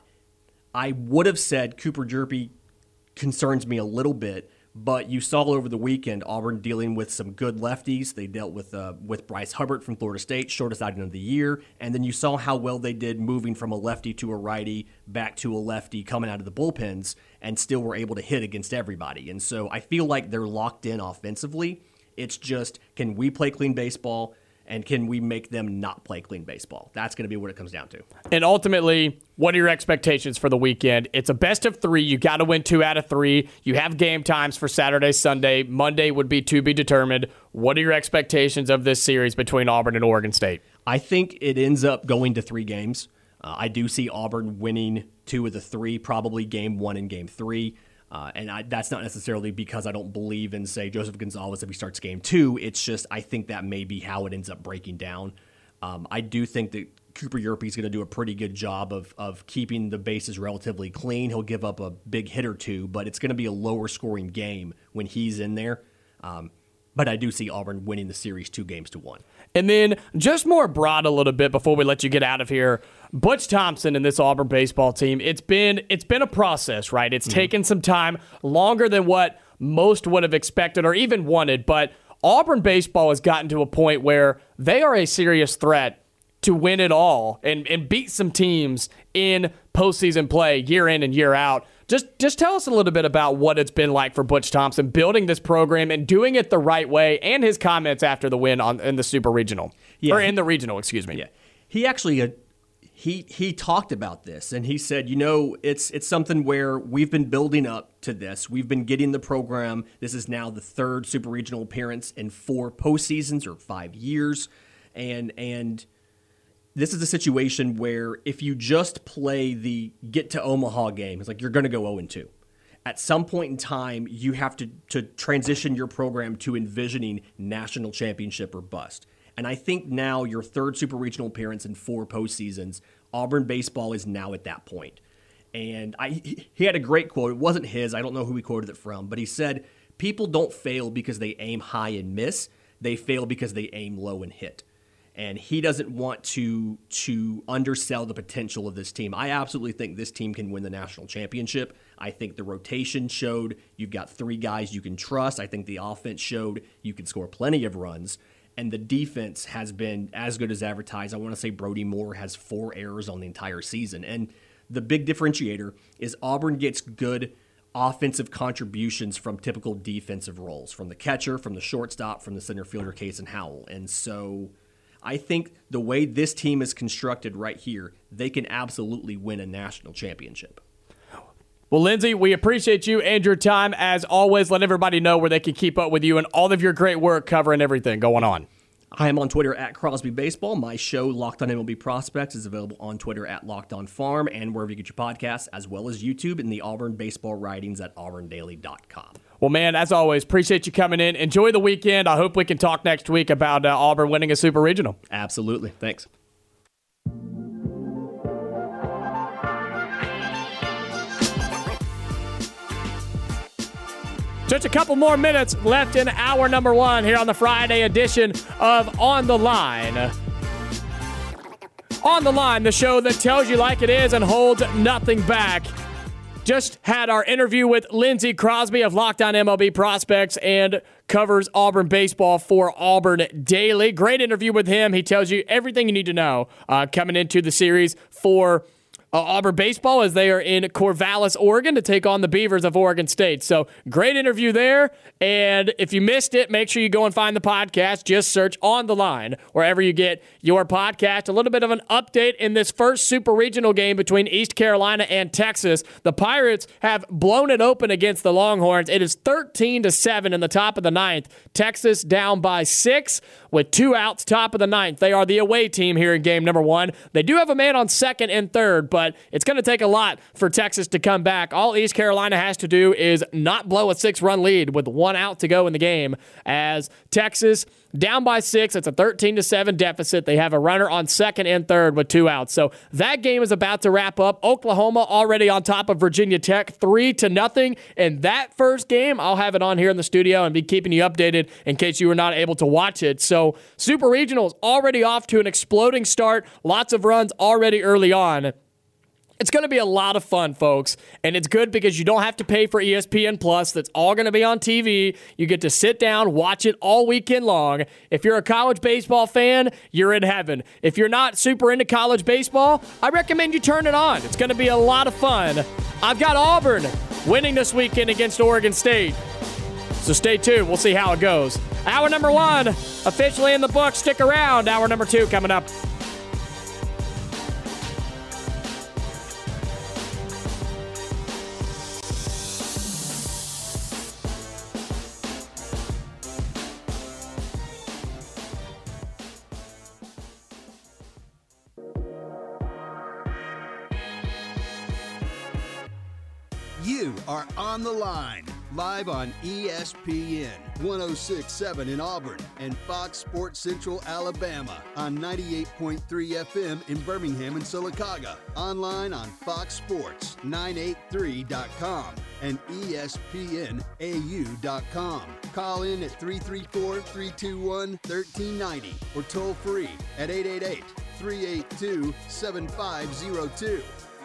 D: I would have said Cooper Jerpy concerns me a little bit, but you saw over the weekend Auburn dealing with some good lefties. They dealt with uh, with Bryce Hubbard from Florida State, shortest outing of the year, and then you saw how well they did moving from a lefty to a righty, back to a lefty, coming out of the bullpens, and still were able to hit against everybody. And so I feel like they're locked in offensively. It's just, can we play clean baseball? And can we make them not play clean baseball? That's going to be what it comes down to.
C: And ultimately, what are your expectations for the weekend? It's a best of three. You got to win two out of three. You have game times for Saturday, Sunday. Monday would be to be determined. What are your expectations of this series between Auburn and Oregon State?
D: I think it ends up going to three games. Uh, I do see Auburn winning two of the three, probably game one and game three. Uh, and I, that's not necessarily because I don't believe in, say, Joseph Gonzalez if he starts game two. It's just I think that may be how it ends up breaking down. Um, I do think that Cooper Jerpy is going to do a pretty good job of of keeping the bases relatively clean. He'll give up a big hit or two, but it's going to be a lower scoring game when he's in there. Um, but I do see Auburn winning the series two games to one.
C: And then just more broad a little bit before we let you get out of here, Butch Thompson and this Auburn baseball team, it's been it's been a process, right? It's mm-hmm. taken some time, longer than what most would have expected or even wanted, but Auburn baseball has gotten to a point where they are a serious threat to win it all and, and beat some teams in postseason play year in and year out. Just just tell us a little bit about what it's been like for Butch Thompson building this program and doing it the right way, and his comments after the win on in the Super Regional. Yeah. Or in the regional, excuse me.
D: Yeah. He actually uh, he he talked about this, and he said, you know, it's it's something where we've been building up to this. We've been getting the program. This is now the third Super Regional appearance in four postseasons or five years. And and this is a situation where if you just play the get to Omaha game, it's like you're going to go oh and two. At some point in time, you have to, to transition your program to envisioning national championship or bust. And I think now your third Super Regional appearance in four postseasons, Auburn baseball is now at that point. And I, he had a great quote. It wasn't his. I don't know who he quoted it from. But he said, people don't fail because they aim high and miss. They fail because they aim low and hit. And he doesn't want to to undersell the potential of this team. I absolutely think this team can win the national championship. I think the rotation showed you've got three guys you can trust. I think the offense showed you can score plenty of runs. And the defense has been as good as advertised. I want to say Brody Moore has four errors on the entire season. And the big differentiator is Auburn gets good offensive contributions from typical defensive roles, from the catcher, from the shortstop, from the center fielder, Case and Howell. And so I think the way this team is constructed right here, they can absolutely win a national championship.
C: Well, Lindsey, we appreciate you and your time. As always, let everybody know where they can keep up with you and all of your great work covering everything going on.
D: I am on Twitter at Crosby Baseball. My show, Locked On M L B Prospects, is available on Twitter at Locked On Farm and wherever you get your podcasts, as well as YouTube and the Auburn Baseball Writings at auburn daily dot com.
C: Well, man, as always, appreciate you coming in. Enjoy the weekend. I hope we can talk next week about uh, Auburn winning a Super Regional.
D: Absolutely. Thanks.
C: Just a couple more minutes left in hour number one here on the Friday edition of On the Line. On the Line, the show that tells you like it is and holds nothing back. Just had our interview with Lindsey Crosby of Locked On M L B Prospects and covers Auburn baseball for Auburn Daily. Great interview with him. He tells you everything you need to know uh, coming into the series for Uh, Auburn baseball as they are in Corvallis, Oregon to take on the Beavers of Oregon State. So great interview there. And if you missed it, make sure you go and find the podcast. Just search On the Line wherever you get your podcast. A little bit of an update in this first super regional game between East Carolina and Texas. The Pirates have blown it open against the Longhorns. It is thirteen to seven in the top of the ninth. Texas down by six with two outs, top of the ninth. They are the away team here in game number one. They do have a man on second and third, but But it's going to take a lot for Texas to come back. All East Carolina has to do is not blow a six-run lead with one out to go in the game. As Texas down by six, it's a thirteen to seven deficit. They have a runner on second and third with two outs. So that game is about to wrap up. Oklahoma already on top of Virginia Tech, three to nothing. In that first game, I'll have it on here in the studio and be keeping you updated in case you were not able to watch it. So Super Regionals already off to an exploding start. Lots of runs already early on. It's going to be a lot of fun, folks, and it's good because you don't have to pay for E S P N Plus. That's all going to be on T V. You get to sit down, watch it all weekend long. If you're a college baseball fan, you're in heaven. If you're not super into college baseball, I recommend you turn it on. It's going to be a lot of fun. I've got Auburn winning this weekend against Oregon State. So stay tuned. We'll see how it goes. Hour number one, officially in the book. Stick around. Hour number two coming up.
B: You are On the Line, live on E S P N one oh six point seven in Auburn and Fox Sports Central Alabama on ninety-eight point three F M in Birmingham and Sylacauga. Online on fox sports nine eighty-three dot com and E S P N A U dot com. Call in at three three four, three two one, one three nine zero or toll free at eight eight eight, three eight two, seven five zero two.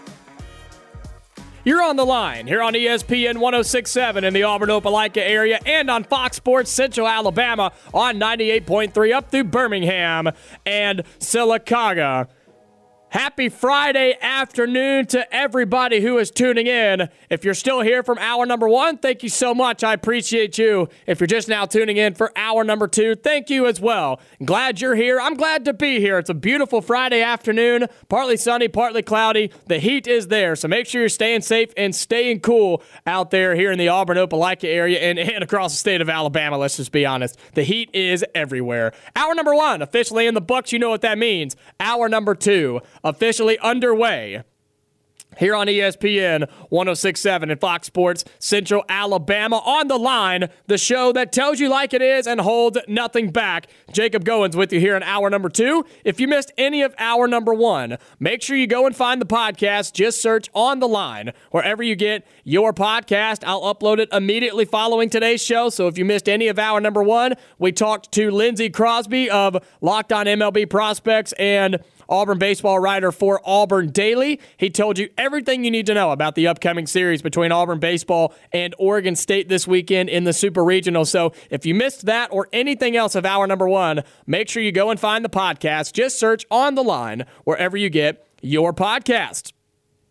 C: You're On the Line here on E S P N one oh six point seven in the Auburn-Opelika area and on Fox Sports Central Alabama on ninety-eight point three up through Birmingham and Sylacauga. Happy Friday afternoon to everybody who is tuning in. If you're still here from hour number one, thank you so much. I appreciate you. If you're just now tuning in for hour number two, thank you as well. Glad you're here. I'm glad to be here. It's a beautiful Friday afternoon, partly sunny, partly cloudy. The heat is there, so make sure you're staying safe and staying cool out there here in the Auburn-Opelika area and, and across the state of Alabama, let's just be honest. The heat is everywhere. Hour number one, officially in the books. You know what that means. Hour number two, officially underway here on E S P N one oh six point seven and Fox Sports Central Alabama. On the Line, the show that tells you like it is and holds nothing back. Jacob Goins with you here in hour number two. If you missed any of hour number one, make sure you go and find the podcast. Just search On the Line wherever you get your podcast. I'll upload it immediately following today's show. So if you missed any of hour number one, we talked to Lindsey Crosby of Locked On M L B Prospects and Auburn baseball writer for Auburn Daily. He told you everything you need to know about the upcoming series between Auburn baseball and Oregon State this weekend in the Super Regional. So if you missed that or anything else of hour number one, make sure you go and find the podcast. Just search On the Line wherever you get your podcasts.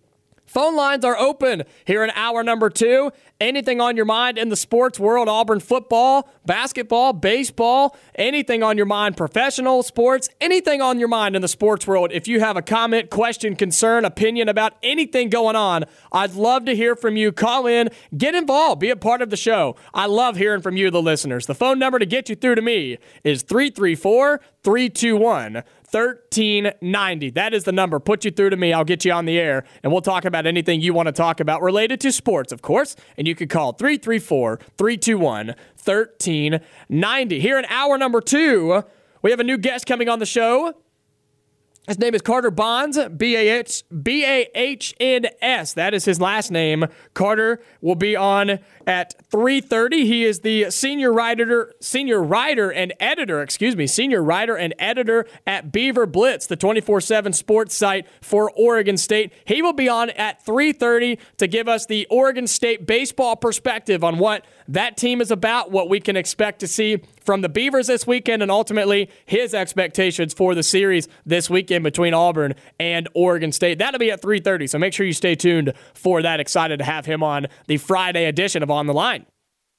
C: Phone lines are open here in hour number two. Anything on your mind in the sports world, Auburn football, basketball, baseball, anything on your mind, professional sports, anything on your mind in the sports world. If you have a comment, question, concern, opinion about anything going on, I'd love to hear from you. Call in, get involved, be a part of the show. I love hearing from you, the listeners. The phone number to get you through to me is three three four, three two one, one three nine zero. That is the number. Put you through to me. I'll get you on the air, and we'll talk about anything you want to talk about related to sports, of course. And you can call three three four, three two one, one three nine zero. Here in hour number two, we have a new guest coming on the show. His name is Carter Bonds, B A H B A H N S. That is his last name. Carter will be on at three thirty. He is the senior writer, senior writer and editor, excuse me, senior writer and editor at Beaver Blitz, the twenty-four seven sports site for Oregon State. He will be on at three thirty to give us the Oregon State baseball perspective on what that team is about, what we can expect to see from the Beavers this weekend, and ultimately his expectations for the series this weekend between Auburn and Oregon State. That'll be at three thirty, so make sure you stay tuned for that. Excited to have him on the Friday edition of On the Line.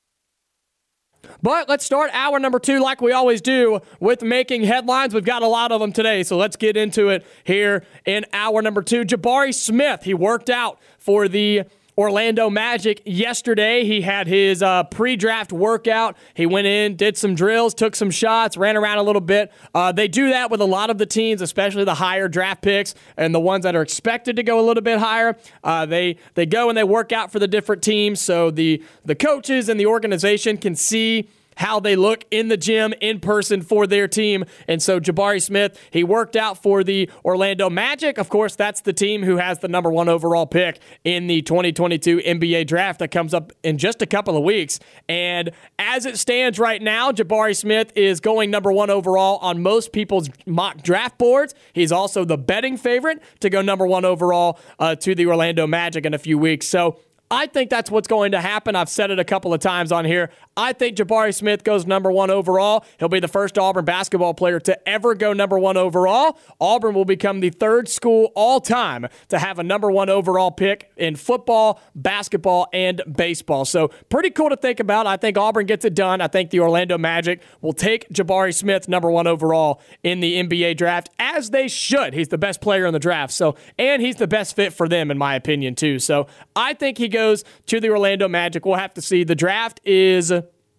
C: But let's start hour number two like we always do with making headlines. We've got a lot of them today, so let's get into it here in hour number two. Jabari Smith, he worked out for the Orlando Magic yesterday. He had his uh, pre-draft workout. He went in, did some drills, took some shots, ran around a little bit. Uh, they do that with a lot of the teams, especially the higher draft picks and the ones that are expected to go a little bit higher. Uh, they they go and they work out for the different teams, so the the coaches and the organization can see how they look in the gym in person for their team. And so Jabari Smith, he worked out for the Orlando Magic. Of course, that's the team who has the number one overall pick in the twenty twenty-two N B A draft that comes up in just a couple of weeks. And as it stands right now, Jabari Smith is going number one overall on most people's mock draft boards. He's also the betting favorite to go number one overall uh, to the Orlando Magic in a few weeks. So I think that's what's going to happen. I've said it a couple of times on here. I think Jabari Smith goes number one overall. He'll be the first Auburn basketball player to ever go number one overall. Auburn will become the third school all time to have a number one overall pick in football, basketball, and baseball. So pretty cool to think about. I think Auburn gets it done. I think the Orlando Magic will take Jabari Smith number one overall in the N B A draft, as they should. He's the best player in the draft. So, and he's the best fit for them, in my opinion, too. So I think he goes to the Orlando Magic. We'll have to see. The draft is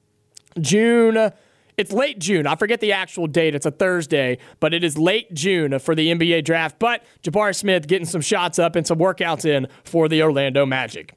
C: June. It's late June. I forget the actual date. It's a Thursday, but it is late June for the N B A draft. But Jabari Smith getting some shots up and some workouts in for the Orlando Magic.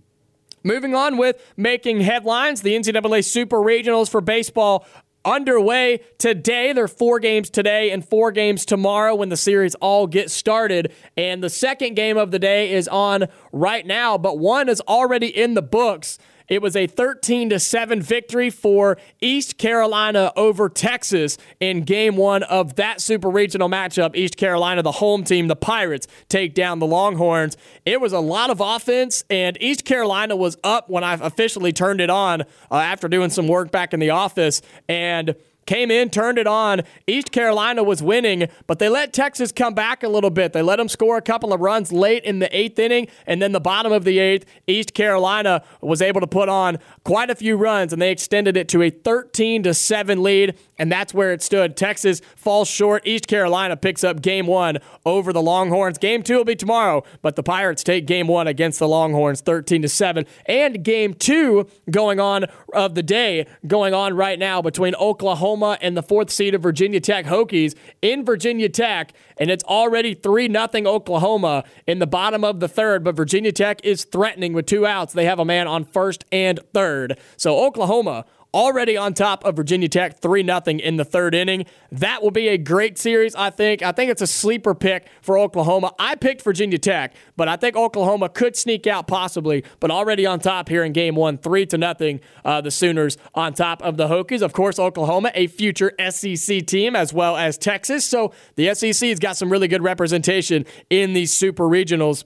C: Moving on with making headlines, the N C double A Super Regionals for baseball underway today. There are four games today and four games tomorrow when the series all get started. And the second game of the day is on right now, but one is already in the books. It was a thirteen to seven victory for East Carolina over Texas in game one of that super regional matchup. East Carolina, the home team, the Pirates, take down the Longhorns. It was a lot of offense, and East Carolina was up when I officially turned it on uh, after doing some work back in the office, and came in, turned it on. East Carolina was winning, but they let Texas come back a little bit. They let them score a couple of runs late in the eighth inning, and then the bottom of the eighth, East Carolina was able to put on quite a few runs, and they extended it to a thirteen to seven lead, and that's where it stood. Texas falls short. East Carolina picks up game one over the Longhorns. Game two will be tomorrow, but the Pirates take game one against the Longhorns thirteen to seven, and game two going on of the day going on right now between Oklahoma and the fourth seed of Virginia Tech Hokies in Virginia Tech, and it's already three nothing Oklahoma in the bottom of the third, but Virginia Tech is threatening with two outs. They have a man on first and third. So Oklahoma already on top of Virginia Tech, three nothing in the third inning. That will be a great series, I think. I think it's a sleeper pick for Oklahoma. I picked Virginia Tech, but I think Oklahoma could sneak out possibly, but already on top here in game one, three to nothing, uh, the Sooners on top of the Hokies. Of course, Oklahoma, a future S E C team, as well as Texas. So the S E C has got some really good representation in these super regionals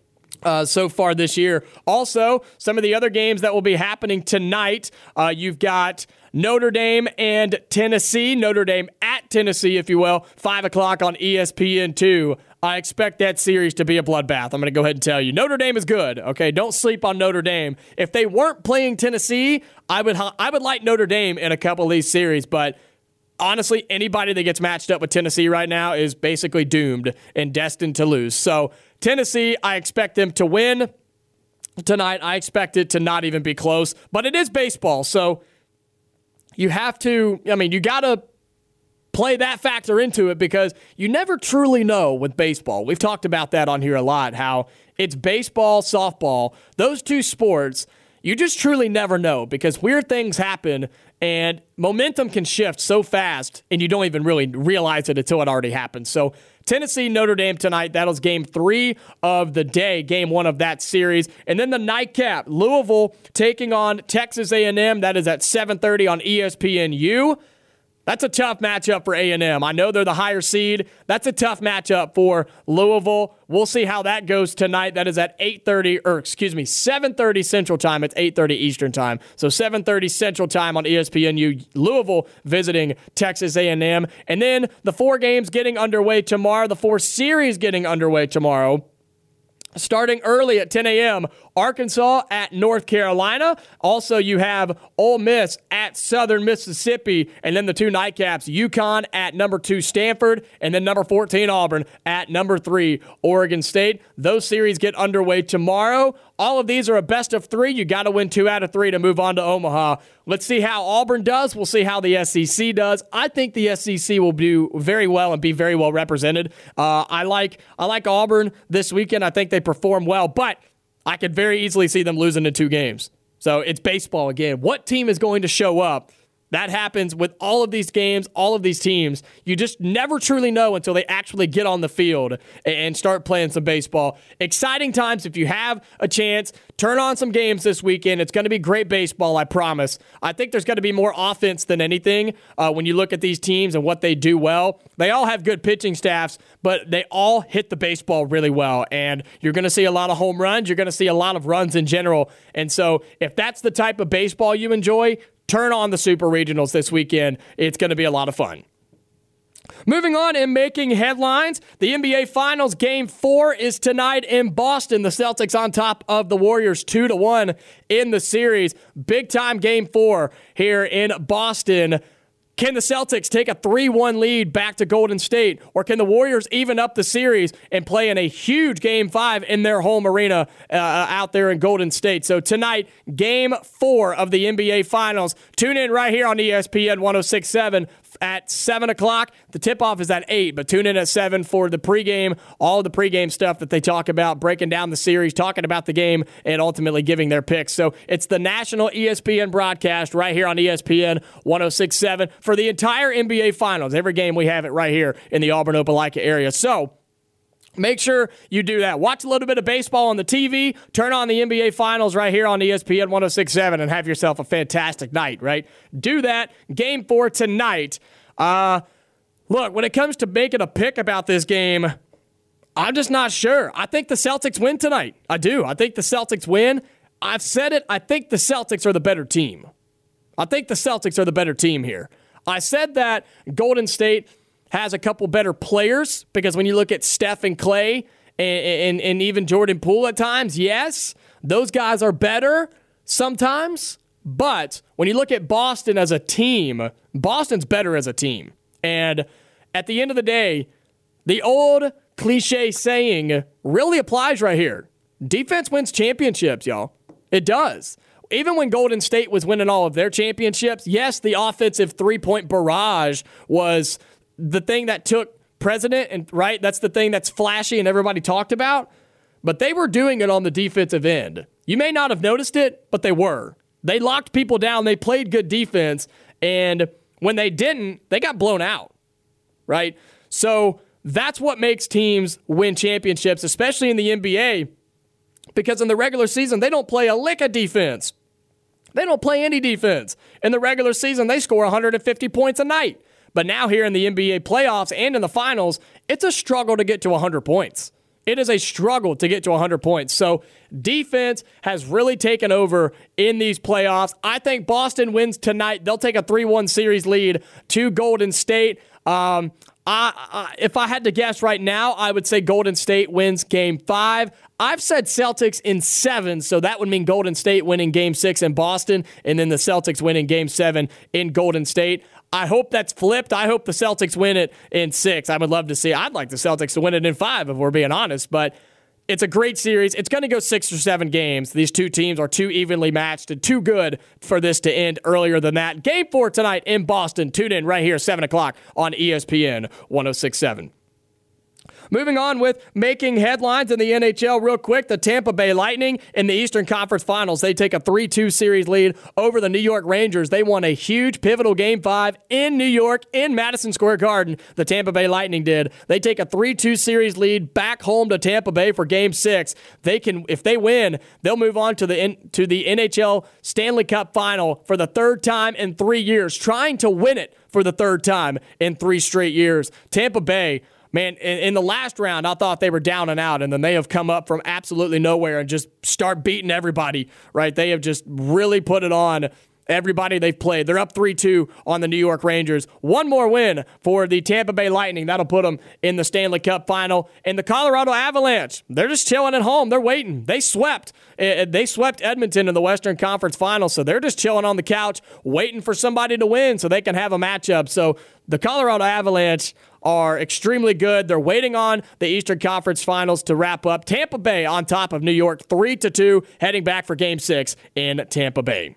C: Uh, so far this year. Also, some of the other games that will be happening tonight, uh, you've got Notre Dame and Tennessee. Notre Dame at Tennessee, if you will, five o'clock on E S P N two. I expect that series to be a bloodbath. I'm going to go ahead and tell you. Notre Dame is good, okay? Don't sleep on Notre Dame. If they weren't playing Tennessee, I would I would like Notre Dame in a couple of these series, but honestly, anybody that gets matched up with Tennessee right now is basically doomed and destined to lose. So Tennessee, I expect them to win tonight. I expect it to not even be close, but it is baseball, so you have to, I mean, you got to play that factor into it because you never truly know with baseball. We've talked about that on here a lot, how it's baseball, softball, those two sports, you just truly never know because weird things happen and momentum can shift so fast and you don't even really realize it until it already happens. So Tennessee, Notre Dame tonight, that was game three of the day, game one of that series. And then the nightcap, Louisville taking on Texas A and M. That is at seven thirty on E S P N U. That's a tough matchup for A and M. I know they're the higher seed. That's a tough matchup for Louisville. We'll see how that goes tonight. That is at eight thirty, or excuse me, seven thirty Central Time. It's eight thirty Eastern Time. So seven thirty Central Time on E S P N U. Louisville visiting Texas A and M. And then the four games getting underway tomorrow. The four series getting underway tomorrow. Starting early at ten a.m., Arkansas at North Carolina. Also, you have Ole Miss at Southern Mississippi. And then the two nightcaps, UConn at number two Stanford, and then number fourteen Auburn at number three Oregon State. Those series get underway tomorrow. All of these are a best of three. You got to win two out of three to move on to Omaha. Let's see how Auburn does. We'll see how the S E C does. I think the S E C will do very well and be very well represented. Uh, I like I like Auburn this weekend. I think they perform well, but I could very easily see them losing in two games. So it's baseball again. What team is going to show up? That happens with all of these games, all of these teams. You just never truly know until they actually get on the field and start playing some baseball. Exciting times. If you have a chance, turn on some games this weekend. It's going to be great baseball, I promise. I think there's going to be more offense than anything uh, when you look at these teams and what they do well. They all have good pitching staffs, but they all hit the baseball really well. And you're going to see a lot of home runs. You're going to see a lot of runs in general. And so if that's the type of baseball you enjoy, turn on the Super Regionals this weekend. It's going to be a lot of fun. Moving on and making headlines, the N B A Finals Game four is tonight in Boston. The Celtics on top of the Warriors two to one in the series. Big-time Game four here in Boston. Can the Celtics take a three one lead back to Golden State? Or can the Warriors even up the series and play in a huge Game five in their home arena uh, out there in Golden State? So tonight, Game four of the N B A Finals. Tune in right here on E S P N one oh six point seven at seven o'clock. The tip-off is at eight, but tune in at seven for the pregame, all the pregame stuff that they talk about, breaking down the series, talking about the game, and ultimately giving their picks. So it's the national E S P N broadcast right here on E S P N one oh six point seven for the entire N B A Finals. Every game we have it right here in the Auburn-Opelika area. So make sure you do that. Watch a little bit of baseball on the T V. Turn on the N B A Finals right here on E S P N one oh six point seven and have yourself a fantastic night, right? Do that. Game four tonight. Uh, look, when it comes to making a pick about this game, I'm just not sure. I think the Celtics win tonight. I do. I think the Celtics win. I've said it. I think the Celtics are the better team. I think the Celtics are the better team here. I said that Golden State has a couple better players because when you look at Steph and Clay and, and, and even Jordan Poole at times, yes, those guys are better sometimes. But when you look at Boston as a team, Boston's better as a team. And at the end of the day, the old cliche saying really applies right here. Defense wins championships, y'all. It does. Even when Golden State was winning all of their championships, yes, the offensive three-point barrage was the thing that took precedent, and right, that's the thing that's flashy and everybody talked about. But they were doing it on the defensive end. You may not have noticed it, but they were. They locked people down. They played good defense. And when they didn't, they got blown out, right? So that's what makes teams win championships, especially in the N B A, because in the regular season, they don't play a lick of defense. They don't play any defense. In the regular season, they score one hundred fifty points a night. But now here in the N B A playoffs and in the finals, it's a struggle to get to one hundred points. It is a struggle to get to one hundred points. So defense has really taken over in these playoffs. I think Boston wins tonight. They'll take a three one series lead to Golden State. Um, I, I, if I had to guess right now, I would say Golden State wins game five. I've said Celtics in seven, so that would mean Golden State winning game six in Boston, and then the Celtics winning game seven in Golden State. I hope that's flipped. I hope the Celtics win it in six. I would love to see. I'd like the Celtics to win it in five, if we're being honest, but it's a great series. It's going to go six or seven games. These two teams are too evenly matched and too good for this to end earlier than that. Game four tonight in Boston. Tune in right here, seven o'clock on E S P N one oh six point seven. Moving on with making headlines in the N H L real quick, the Tampa Bay Lightning in the Eastern Conference Finals. They take a three two series lead over the New York Rangers. They won a huge pivotal Game five in New York in Madison Square Garden. The Tampa Bay Lightning did. They take a three two series lead back home to Tampa Bay for Game six. They can, if they win, they'll move on to the to the N H L Stanley Cup Final for the third time in three years, trying to win it for the third time in three straight years. Tampa Bay, man, in, in the last round, I thought they were down and out, and then they have come up from absolutely nowhere and just start beating everybody, right? They have just really put it on everybody they've played. They're up three two on the New York Rangers. One more win for the Tampa Bay Lightning. That'll put them in the Stanley Cup Final. And the Colorado Avalanche, they're just chilling at home. They're waiting. They swept. They swept Edmonton in the Western Conference Final, so they're just chilling on the couch, waiting for somebody to win so they can have a matchup. So the Colorado Avalanche are extremely good. They're waiting on the Eastern Conference Finals to wrap up. Tampa Bay on top of New York, three to two, heading back for Game six in Tampa Bay.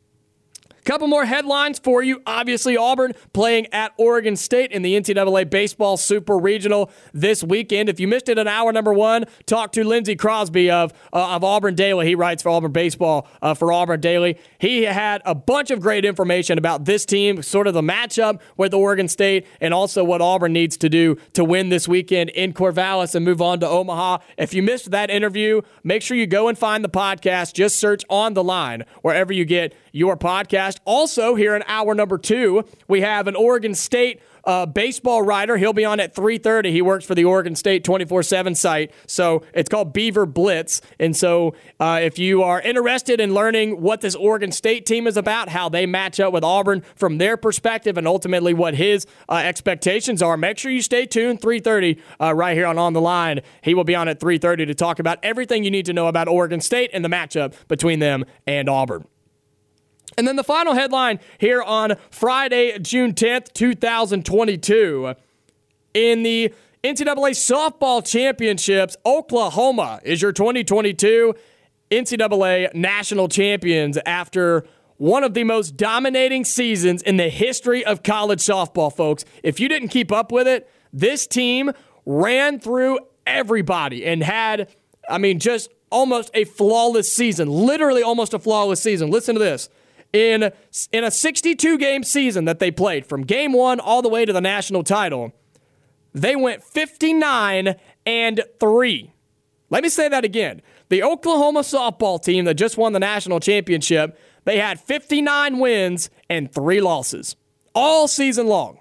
C: Couple more headlines for you. Obviously, Auburn playing at Oregon State in the N C double A Baseball Super Regional this weekend. If you missed it in hour number one, talk to Lindsey Crosby of uh, of Auburn Daily. He writes for Auburn Baseball uh, for Auburn Daily. He had a bunch of great information about this team, sort of the matchup with Oregon State, and also what Auburn needs to do to win this weekend in Corvallis and move on to Omaha. If you missed that interview, make sure you go and find the podcast. Just search On the Line wherever you get your podcast. Also, here in hour number two, we have an Oregon State uh, baseball writer. He'll be on at three thirty. He works for the Oregon State twenty-four seven site. So it's called Beaver Blitz. And so uh, if you are interested in learning what this Oregon State team is about, how they match up with Auburn from their perspective, and ultimately what his uh, expectations are, make sure you stay tuned. three thirty uh, right here on On the Line. He will be on at three thirty to talk about everything you need to know about Oregon State and the matchup between them and Auburn. And then the final headline here on Friday, June tenth, twenty twenty-two. In the N C double A Softball Championships, Oklahoma is your twenty twenty-two N C double A National Champions after one of the most dominating seasons in the history of college softball, folks. If you didn't keep up with it, this team ran through everybody and had, I mean, just almost a flawless season. Literally almost a flawless season. Listen to this. In, in a sixty-two game season that they played, from game one all the way to the national title, they went fifty-nine and three. Let me say that again. The Oklahoma softball team that just won the national championship, they had fifty-nine wins and three losses all season long.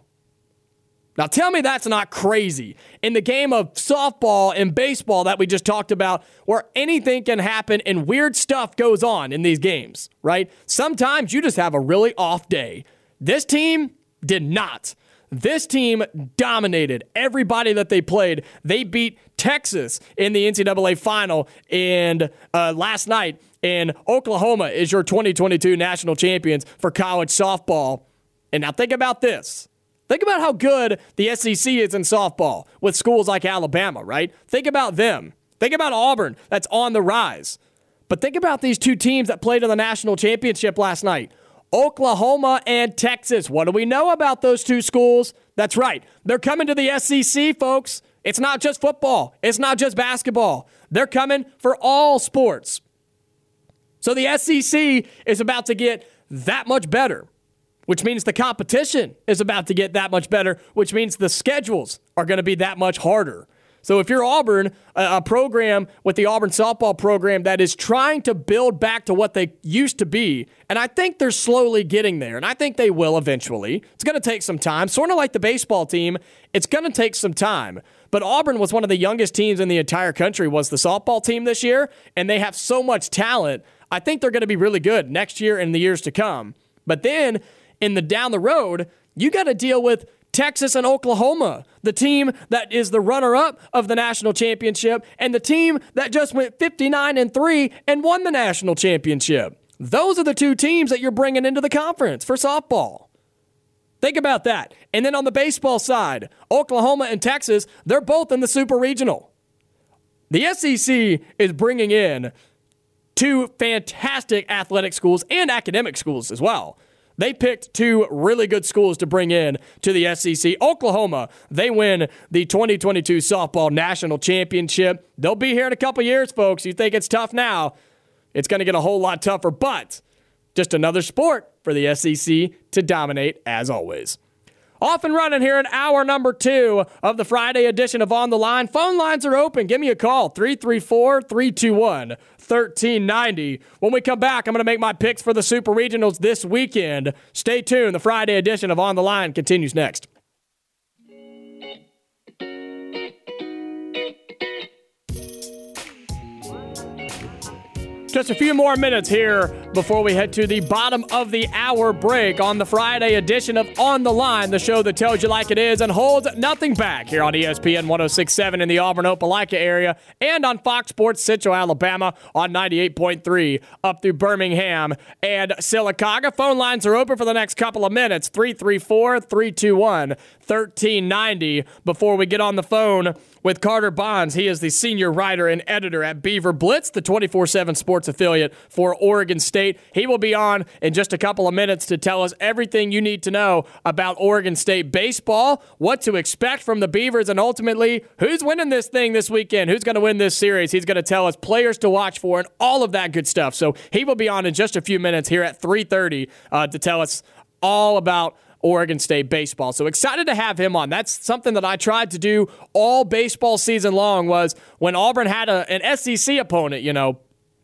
C: Now tell me that's not crazy. In the game of softball and baseball that we just talked about, where anything can happen and weird stuff goes on in these games, right? Sometimes you just have a really off day. This team did not. This team dominated everybody that they played. They beat Texas in the N C double A final and uh, last night, and Oklahoma is your twenty twenty-two national champions for college softball. And now think about this. Think about how good the S E C is in softball with schools like Alabama, right? Think about them. Think about Auburn, that's on the rise. But think about these two teams that played in the national championship last night. Oklahoma and Texas. What do we know about those two schools? That's right. They're coming to the S E C, folks. It's not just football. It's not just basketball. They're coming for all sports. So the S E C is about to get that much better, which means the competition is about to get that much better, which means the schedules are going to be that much harder. So if you're Auburn, a, a program with the Auburn softball program that is trying to build back to what they used to be, and I think they're slowly getting there, and I think they will eventually. It's going to take some time. Sort of like the baseball team, it's going to take some time. But Auburn was one of the youngest teams in the entire country, was the softball team this year, and they have so much talent. I think they're going to be really good next year and the years to come. But then in the down the road, you got to deal with Texas and Oklahoma, the team that is the runner-up of the national championship and the team that just went fifty-nine and three and won the national championship. Those are the two teams that you're bringing into the conference for softball. Think about that. And then on the baseball side, Oklahoma and Texas, they're both in the Super Regional. The S E C is bringing in two fantastic athletic schools and academic schools as well. They picked two really good schools to bring in to the S E C. Oklahoma, they win the twenty twenty-two softball national championship. They'll be here in a couple years, folks. You think it's tough now. It's going to get a whole lot tougher, but just another sport for the S E C to dominate as always. Off and running here in hour number two of the Friday edition of On the Line. Phone lines are open. Give me a call, three three four, three two one, one three nine zero. When we come back, I'm going to make my picks for the Super Regionals this weekend. Stay tuned. The Friday edition of On the Line continues next. Just a few more minutes here before we head to the bottom of the hour break on the Friday edition of On the Line, the show that tells you like it is and holds nothing back here on E S P N one oh six point seven in the Auburn-Opelika area and on Fox Sports Central Alabama on ninety-eight point three up through Birmingham and Sylacauga. Phone lines are open for the next couple of minutes, three three four, three two one, one three nine zero. Before we get on the phone with Carter Bonds, he is the senior writer and editor at Beaver Blitz, the twenty-four seven sports affiliate for Oregon State. He will be on in just a couple of minutes to tell us everything you need to know about Oregon State baseball, what to expect from the Beavers, and ultimately, who's winning this thing this weekend, who's going to win this series. He's going to tell us players to watch for and all of that good stuff. So he will be on in just a few minutes here at three thirty uh, to tell us all about Oregon State baseball. So excited to have him on. That's something that I tried to do all baseball season long was when Auburn had a, an S E C opponent, you know,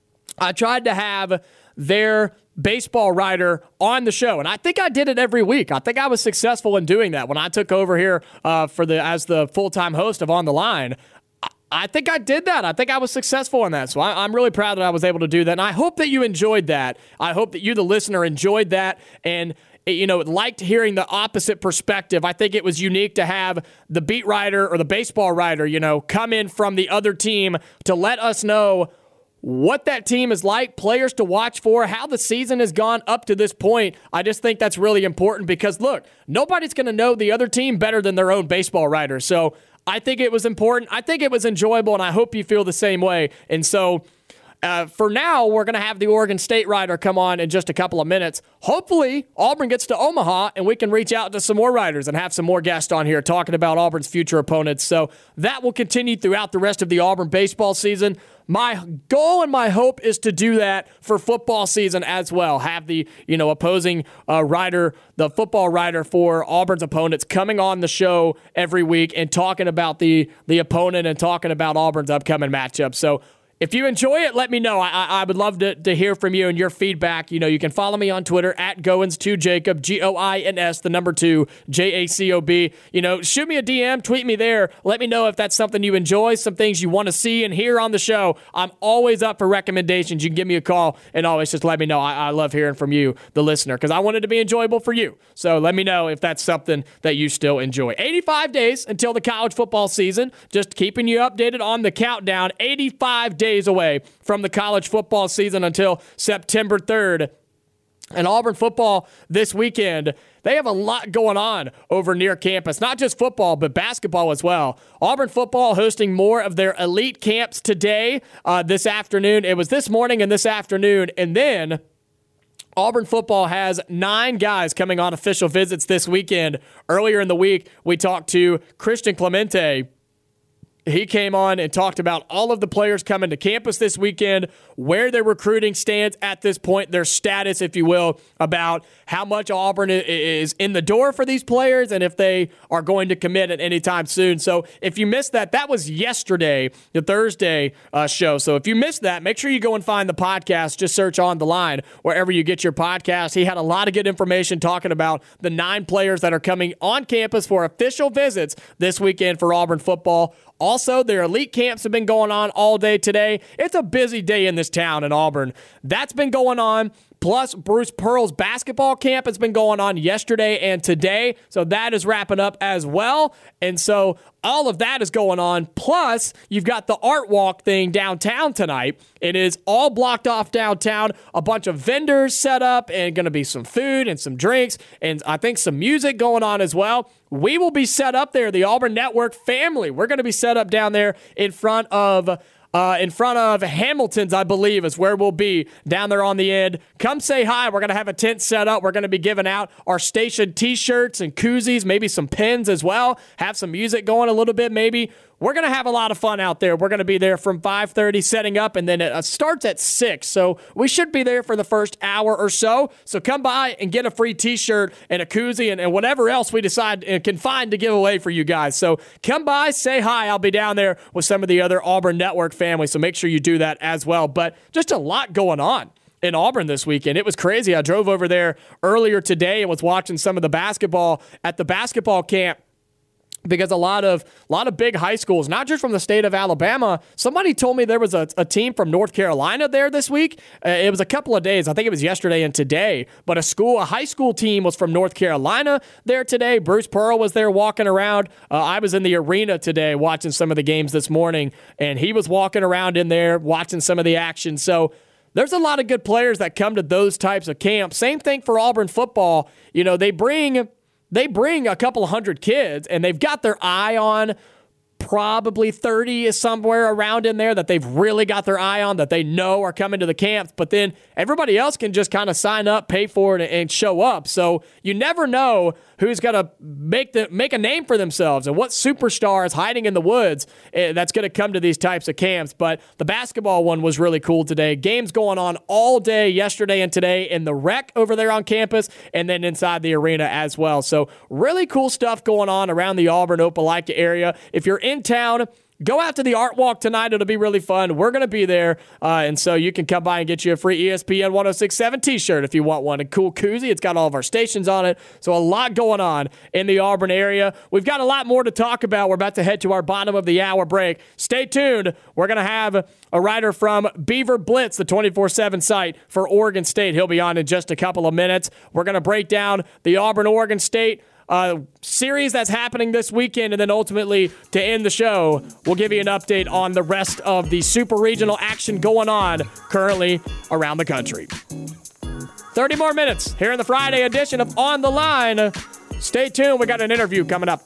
C: I tried to have their baseball writer on the show, and I think I did it every week. I think I was successful in doing that when I took over here uh, for the as the full-time host of On the Line. I, I think I did that. I think I was successful in that, so I, I'm really proud that I was able to do that, and I hope that you enjoyed that. I hope that you, the listener, enjoyed that, and you know, liked hearing the opposite perspective. I think it was unique to have the beat writer or the baseball writer, you know, come in from the other team to let us know what that team is like, players to watch for, how the season has gone up to this point. I just think that's really important because, look, nobody's going to know the other team better than their own baseball writer. So I think it was important. I think it was enjoyable, and I hope you feel the same way. And so Uh, for now, we're going to have the Oregon State writer come on in just a couple of minutes. Hopefully, Auburn gets to Omaha, and we can reach out to some more writers and have some more guests on here talking about Auburn's future opponents. So that will continue throughout the rest of the Auburn baseball season. My goal and my hope is to do that for football season as well. Have the you know opposing uh, writer, the football writer for Auburn's opponents, coming on the show every week and talking about the the opponent and talking about Auburn's upcoming matchup. So if you enjoy it, let me know. I, I, I would love to, to hear from you and your feedback. You know, you can follow me on Twitter at Goins two Jacob, G O I N S, the number two, J A C O B. You know, shoot me a D M, tweet me there. Let me know if that's something you enjoy, some things you want to see and hear on the show. I'm always up for recommendations. You can give me a call and always just let me know. I, I love hearing from you, the listener, because I want it to be enjoyable for you. So let me know if that's something that you still enjoy. eighty-five days until the college football season. Just keeping you updated on the countdown. eighty-five days away from the college football season until September third. And Auburn football this weekend, they have a lot going on over near campus. Not just football, but basketball as well. Auburn football hosting more of their elite camps today, uh, this afternoon. It was this morning and this afternoon. And then Auburn football has nine guys coming on official visits this weekend. Earlier in the week, we talked to Christian Clemente. He came on and talked about all of the players coming to campus this weekend, where their recruiting stands at this point, their status, if you will, about how much Auburn is in the door for these players and if they are going to commit at any time soon. So if you missed that, that was yesterday, the Thursday uh, show. So if you missed that, make sure you go and find the podcast. Just search On the Line wherever you get your podcast. He had a lot of good information talking about the nine players that are coming on campus for official visits this weekend for Auburn football. Also, their elite camps have been going on all day today. It's a busy day in this town in Auburn. That's been going on. Plus, Bruce Pearl's basketball camp has been going on yesterday and today, so that is wrapping up as well. And so all of that is going on. Plus, you've got the art walk thing downtown tonight. It is all blocked off downtown, a bunch of vendors set up, and going to be some food and some drinks, and I think some music going on as well. We will be set up there, the Auburn Network family. We're going to be set up down there in front of Uh, in front of Hamilton's, I believe, is where we'll be down there on the end. Come say hi. We're going to have a tent set up. We're going to be giving out our station t-shirts and koozies, maybe some pins as well. Have some music going a little bit maybe. We're going to have a lot of fun out there. We're going to be there from five thirty setting up, and then it starts at six. So we should be there for the first hour or so. So come by and get a free t-shirt and a koozie and, and whatever else we decide and can find to give away for you guys. So come by, say hi. I'll be down there with some of the other Auburn Network family, so make sure you do that as well. But just a lot going on in Auburn this weekend. It was crazy. I drove over there earlier today and was watching some of the basketball at the basketball camp, because a lot of a lot of big high schools, not just from the state of Alabama. Somebody told me there was a, a team from North Carolina there this week. Uh, it was a couple of days. I think it was yesterday and today. But a school, a high school team was from North Carolina there today. Bruce Pearl was there walking around. Uh, I was in the arena today watching some of the games this morning, and he was walking around in there watching some of the action. So there's a lot of good players that come to those types of camps. Same thing for Auburn football. You know, they bring... They bring a couple of hundred kids, and they've got their eye on probably thirty is somewhere around in there that they've really got their eye on, that they know are coming to the camps. But then everybody else can just kind of sign up, pay for it, and show up. So you never know who's going to make the make a name for themselves and what superstar is hiding in the woods that's going to come to these types of camps. But the basketball one was really cool today. Games going on all day yesterday and today in the rec over there on campus, and then inside the arena as well. So really cool stuff going on around the Auburn-Opelika area. If you're in town, go out to the art walk tonight. It'll be really fun. We're going to be there, uh, and so you can come by and get you a free E S P N ten sixty-seven t-shirt if you want one. A cool koozie. It's got all of our stations on it, so a lot going on in the Auburn area. We've got a lot more to talk about. We're about to head to our bottom of the hour break. Stay tuned. We're going to have a writer from Beaver Blitz, the twenty-four seven site for Oregon State. He'll be on in just a couple of minutes. We're going to break down the Auburn-Oregon State Uh, series that's happening this weekend, and then ultimately to end the show, we'll give you an update on the rest of the super regional action going on currently around the country. thirty more minutes here in the Friday edition of On the Line. Stay tuned. We got an interview coming up.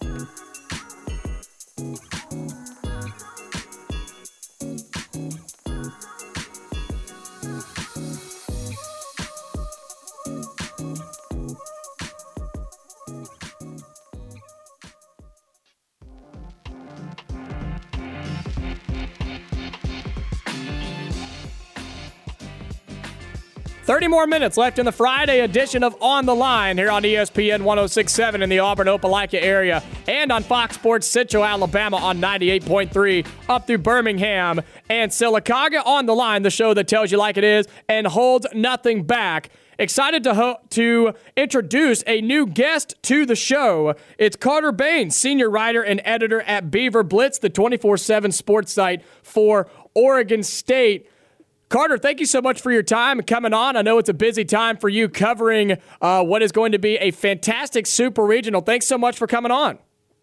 C: thirty more minutes left in the Friday edition of On the Line here on E S P N ten sixty-seven in the Auburn-Opelika area and on Fox Sports Central Alabama on ninety-eight point three up through Birmingham and Sylacauga. On the Line, the show that tells you like it is and holds nothing back. Excited to ho- to introduce a new guest to the show. It's Carter Baines, senior writer and editor at Beaver Blitz, the twenty-four seven sports site for Oregon State. Carter, thank you so much for your time and coming on. I know it's a busy time for you covering uh, what is going to be a fantastic super regional. Thanks so much for coming on.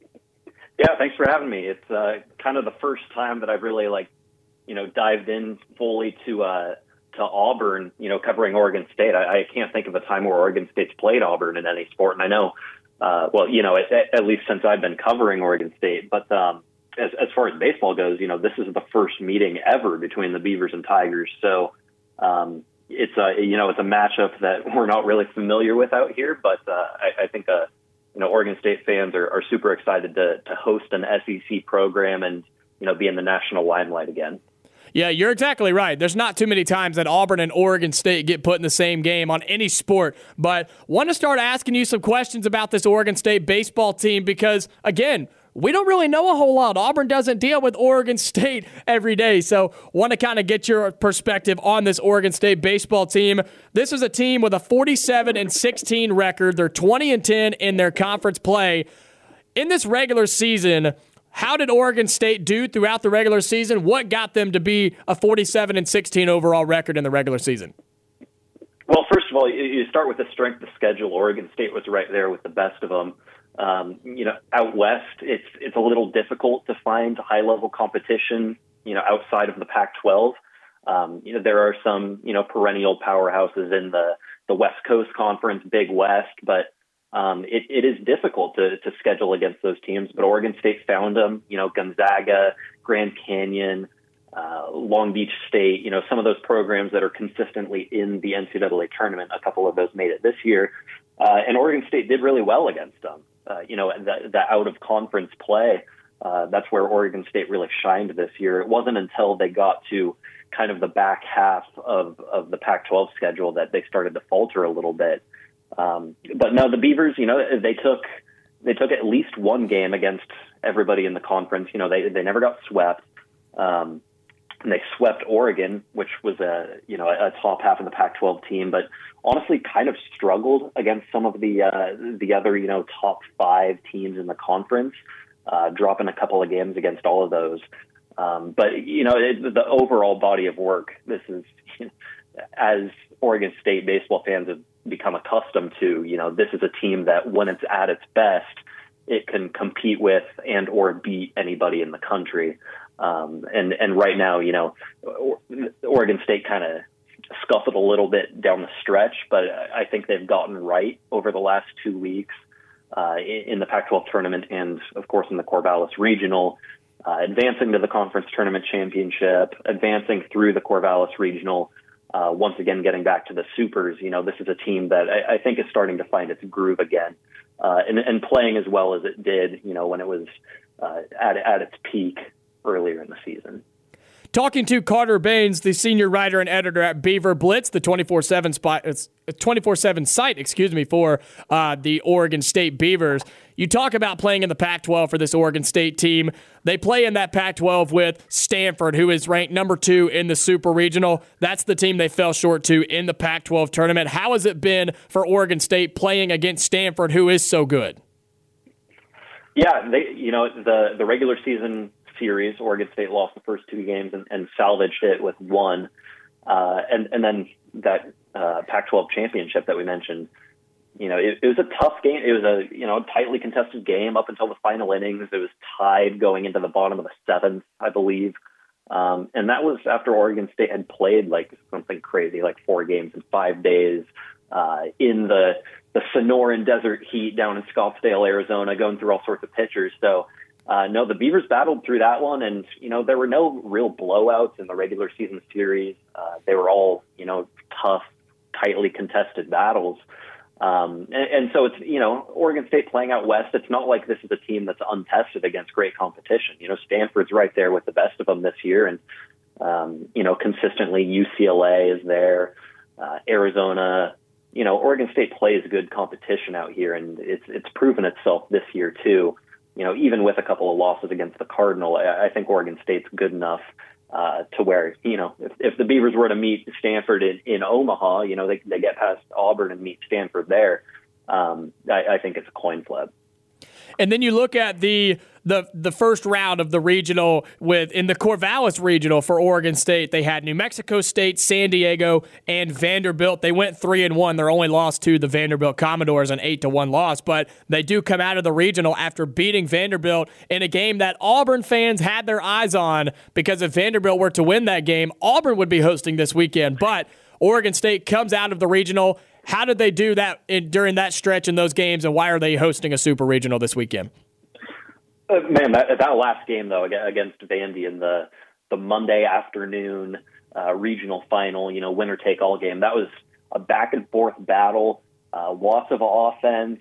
E: Yeah, thanks for having me. It's uh, kind of the first time that I've really, like, you know, dived in fully to uh, to Auburn, you know, covering Oregon State. I, I can't think of a time where Oregon State's played Auburn in any sport, and I know, uh, well, you know, at, at least since I've been covering Oregon State, but um, As, as far as baseball goes, you know, this is the first meeting ever between the Beavers and Tigers. So um, it's a, you know, it's a matchup that we're not really familiar with out here. But uh, I, I think, uh, you know, Oregon State fans are, are super excited to, to host an S E C program and, you know, be in the national limelight again.
C: Yeah, you're exactly right. There's not too many times that Auburn and Oregon State get put in the same game on any sport. But want to start asking you some questions about this Oregon State baseball team because, again, we don't really know a whole lot. Auburn doesn't deal with Oregon State every day. So want to kind of get your perspective on this Oregon State baseball team. This is a team with a forty-seven and sixteen record. They're twenty and ten in their conference play. In this regular season, how did Oregon State do throughout the regular season? What got them to be a forty-seven and sixteen overall record in the regular season?
E: Well, first first of all, you start with the strength of schedule. Oregon State was right there with the best of them. Um, you know, out west, it's it's a little difficult to find high-level competition, you know, outside of the Pac twelve. Um, you know, there are some, you know, perennial powerhouses in the, the West Coast Conference, Big West, but um, it, it is difficult to, to schedule against those teams. But Oregon State found them, you know, Gonzaga, Grand Canyon, uh, Long Beach State, you know, some of those programs that are consistently in the N C double A tournament. A couple of those made it this year. Uh, and Oregon State did really well against them. Uh, you know, the, the out-of-conference play, uh, that's where Oregon State really shined this year. It wasn't until they got to kind of the back half of, of the Pac twelve schedule that they started to falter a little bit. Um, but no, the Beavers, you know, they took they took at least one game against everybody in the conference. You know, they they never got swept. Um, and they swept Oregon, which was a you know a top half of the Pac twelve team, but honestly kind of struggled against some of the uh, the other you know top five teams in the conference, uh, dropping a couple of games against all of those. Um, but, you know, it, the overall body of work, this is, you know, as Oregon State baseball fans have become accustomed to, you know, this is a team that when it's at its best, it can compete with and or beat anybody in the country. Um, and, and right now, you know, Oregon State kind of scuffled a little bit down the stretch, but I think they've gotten right over the last two weeks uh, in the Pac twelve tournament and, of course, in the Corvallis Regional. Uh, advancing to the conference tournament championship, advancing through the Corvallis Regional, uh, once again getting back to the Supers. You know, this is a team that I, I think is starting to find its groove again, uh, and, and playing as well as it did, you know, when it was uh, at, at its peak earlier in the season.
C: Talking to Carter Baines, the senior writer and editor at Beaver Blitz, the twenty-four seven spot, twenty-four seven site, excuse me, for uh, the Oregon State Beavers. You talk about playing in the Pac twelve for this Oregon State team. They play in that Pac twelve with Stanford, who is ranked number two in the Super Regional. That's the team they fell short to in the Pac twelve tournament. How has it been for Oregon State playing against Stanford, who is so good?
E: Yeah, they, you know, the the regular season series, Oregon State lost the first two games and, and salvaged it with one. Uh, and, and then that uh, Pac twelve championship that we mentioned, you know, it, it was a tough game. It was a, you know, tightly contested game up until the final innings. It was tied going into the bottom of the seventh, I believe. Um, and that was after Oregon State had played like something crazy, like four games in five days uh, in the, the Sonoran Desert heat down in Scottsdale, Arizona, going through all sorts of pitchers. So, Uh, no, the Beavers battled through that one, and, you know, there were no real blowouts in the regular season series. Uh, they were all, you know, tough, tightly contested battles. Um, and, and so it's, you know, Oregon State playing out west, it's not like this is a team that's untested against great competition. You know, Stanford's right there with the best of them this year, and, um, you know, consistently U C L A is there, uh, Arizona. You know, Oregon State plays good competition out here, and it's it's proven itself this year, too. You know, even with a couple of losses against the Cardinal, I, I think Oregon State's good enough uh, to where, you know, if, if the Beavers were to meet Stanford in, in Omaha, you know, they, they get past Auburn and meet Stanford there. Um, I, I think it's a coin flip.
C: And then you look at the the the first round of the regional with in the Corvallis Regional for Oregon State. They had New Mexico State, San Diego, and Vanderbilt. They went three and one. Their only loss to the Vanderbilt Commodores, an eight to one loss, but they do come out of the regional after beating Vanderbilt in a game that Auburn fans had their eyes on, because if Vanderbilt were to win that game, Auburn would be hosting this weekend. But Oregon State comes out of the regional. How did they do that in, during that stretch in those games, and why are they hosting a super regional this weekend?
E: Uh, man, that, that last game, though, against Vandy in the, the Monday afternoon uh, regional final, you know, winner-take-all game, that was a back-and-forth battle, uh, lots of offense,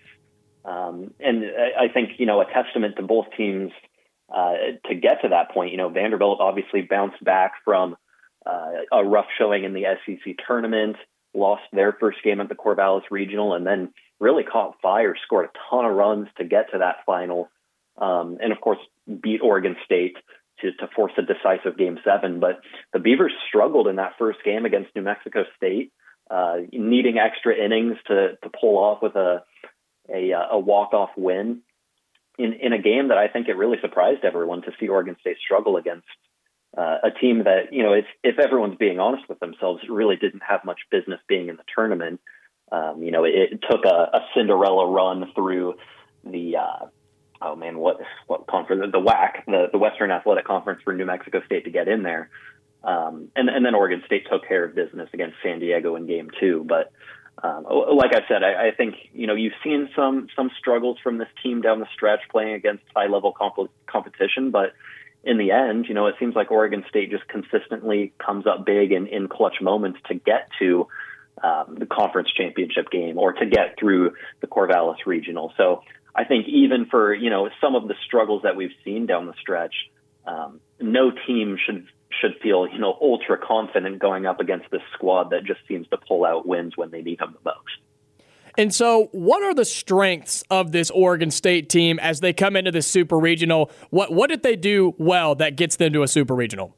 E: um, and I think, you know, a testament to both teams uh, to get to that point. You know, Vanderbilt obviously bounced back from uh, a rough showing in the S E C tournament, lost their first game at the Corvallis Regional, and then really caught fire, scored a ton of runs to get to that final, um, and, of course, beat Oregon State to, to force a decisive Game seven. But the Beavers struggled in that first game against New Mexico State, uh, needing extra innings to, to pull off with a, a, a walk-off win in, in a game that I think it really surprised everyone to see Oregon State struggle against Uh, a team that, you know, if, if everyone's being honest with themselves, really didn't have much business being in the tournament. Um, you know, it, it took a, a Cinderella run through the, uh, oh man, what what conference? The W A C, the, the Western Athletic Conference for New Mexico State to get in there. Um, and, and then Oregon State took care of business against San Diego in game two. But um, like I said, I, I think, you know, you've seen some some struggles from this team down the stretch playing against high-level comp- competition. But in the end, you know, it seems like Oregon State just consistently comes up big in, in clutch moments to get to um, the conference championship game or to get through the Corvallis Regional. So I think even for, you know, some of the struggles that we've seen down the stretch, um, no team should should feel, you know, ultra confident going up against this squad that just seems to pull out wins when they need them the most.
C: And so what are the strengths of this Oregon State team as they come into this super regional? What what did they do well that gets them to a super regional?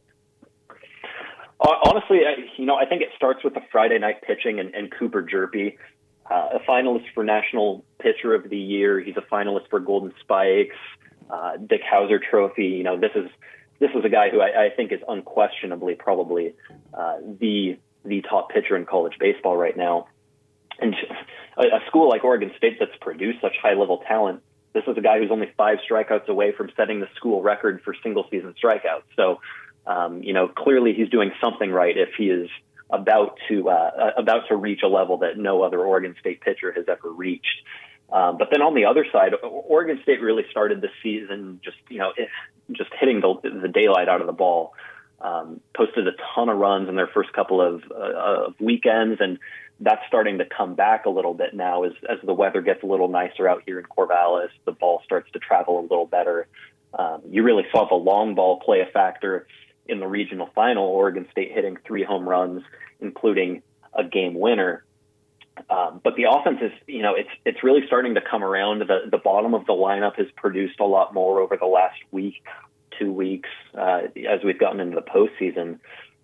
E: Honestly, I, you know, I think it starts with the Friday night pitching and, and Cooper Jerpy, uh, a finalist for National Pitcher of the Year. He's a finalist for Golden Spikes, uh, Dick Hauser Trophy. You know, this is this is a guy who I, I think is unquestionably probably uh, the the top pitcher in college baseball right now. And a, a school like Oregon State that's produced such high-level talent, this is a guy who's only five strikeouts away from setting the school record for single-season strikeouts. So, um, you know, clearly he's doing something right if he is about to uh, about to reach a level that no other Oregon State pitcher has ever reached. Um, but then on the other side, Oregon State really started the season just, you know, just hitting the, the daylight out of the ball. Um, posted a ton of runs in their first couple of, uh, of weekends, and that's starting to come back a little bit now as, as the weather gets a little nicer out here in Corvallis. The ball starts to travel a little better. Um, you really saw the long ball play a factor in the regional final, Oregon State hitting three home runs, including a game winner. Um, but the offense is, you know, it's it's really starting to come around. The the bottom of the lineup has produced a lot more over the last week, two weeks, uh, as we've gotten into the postseason.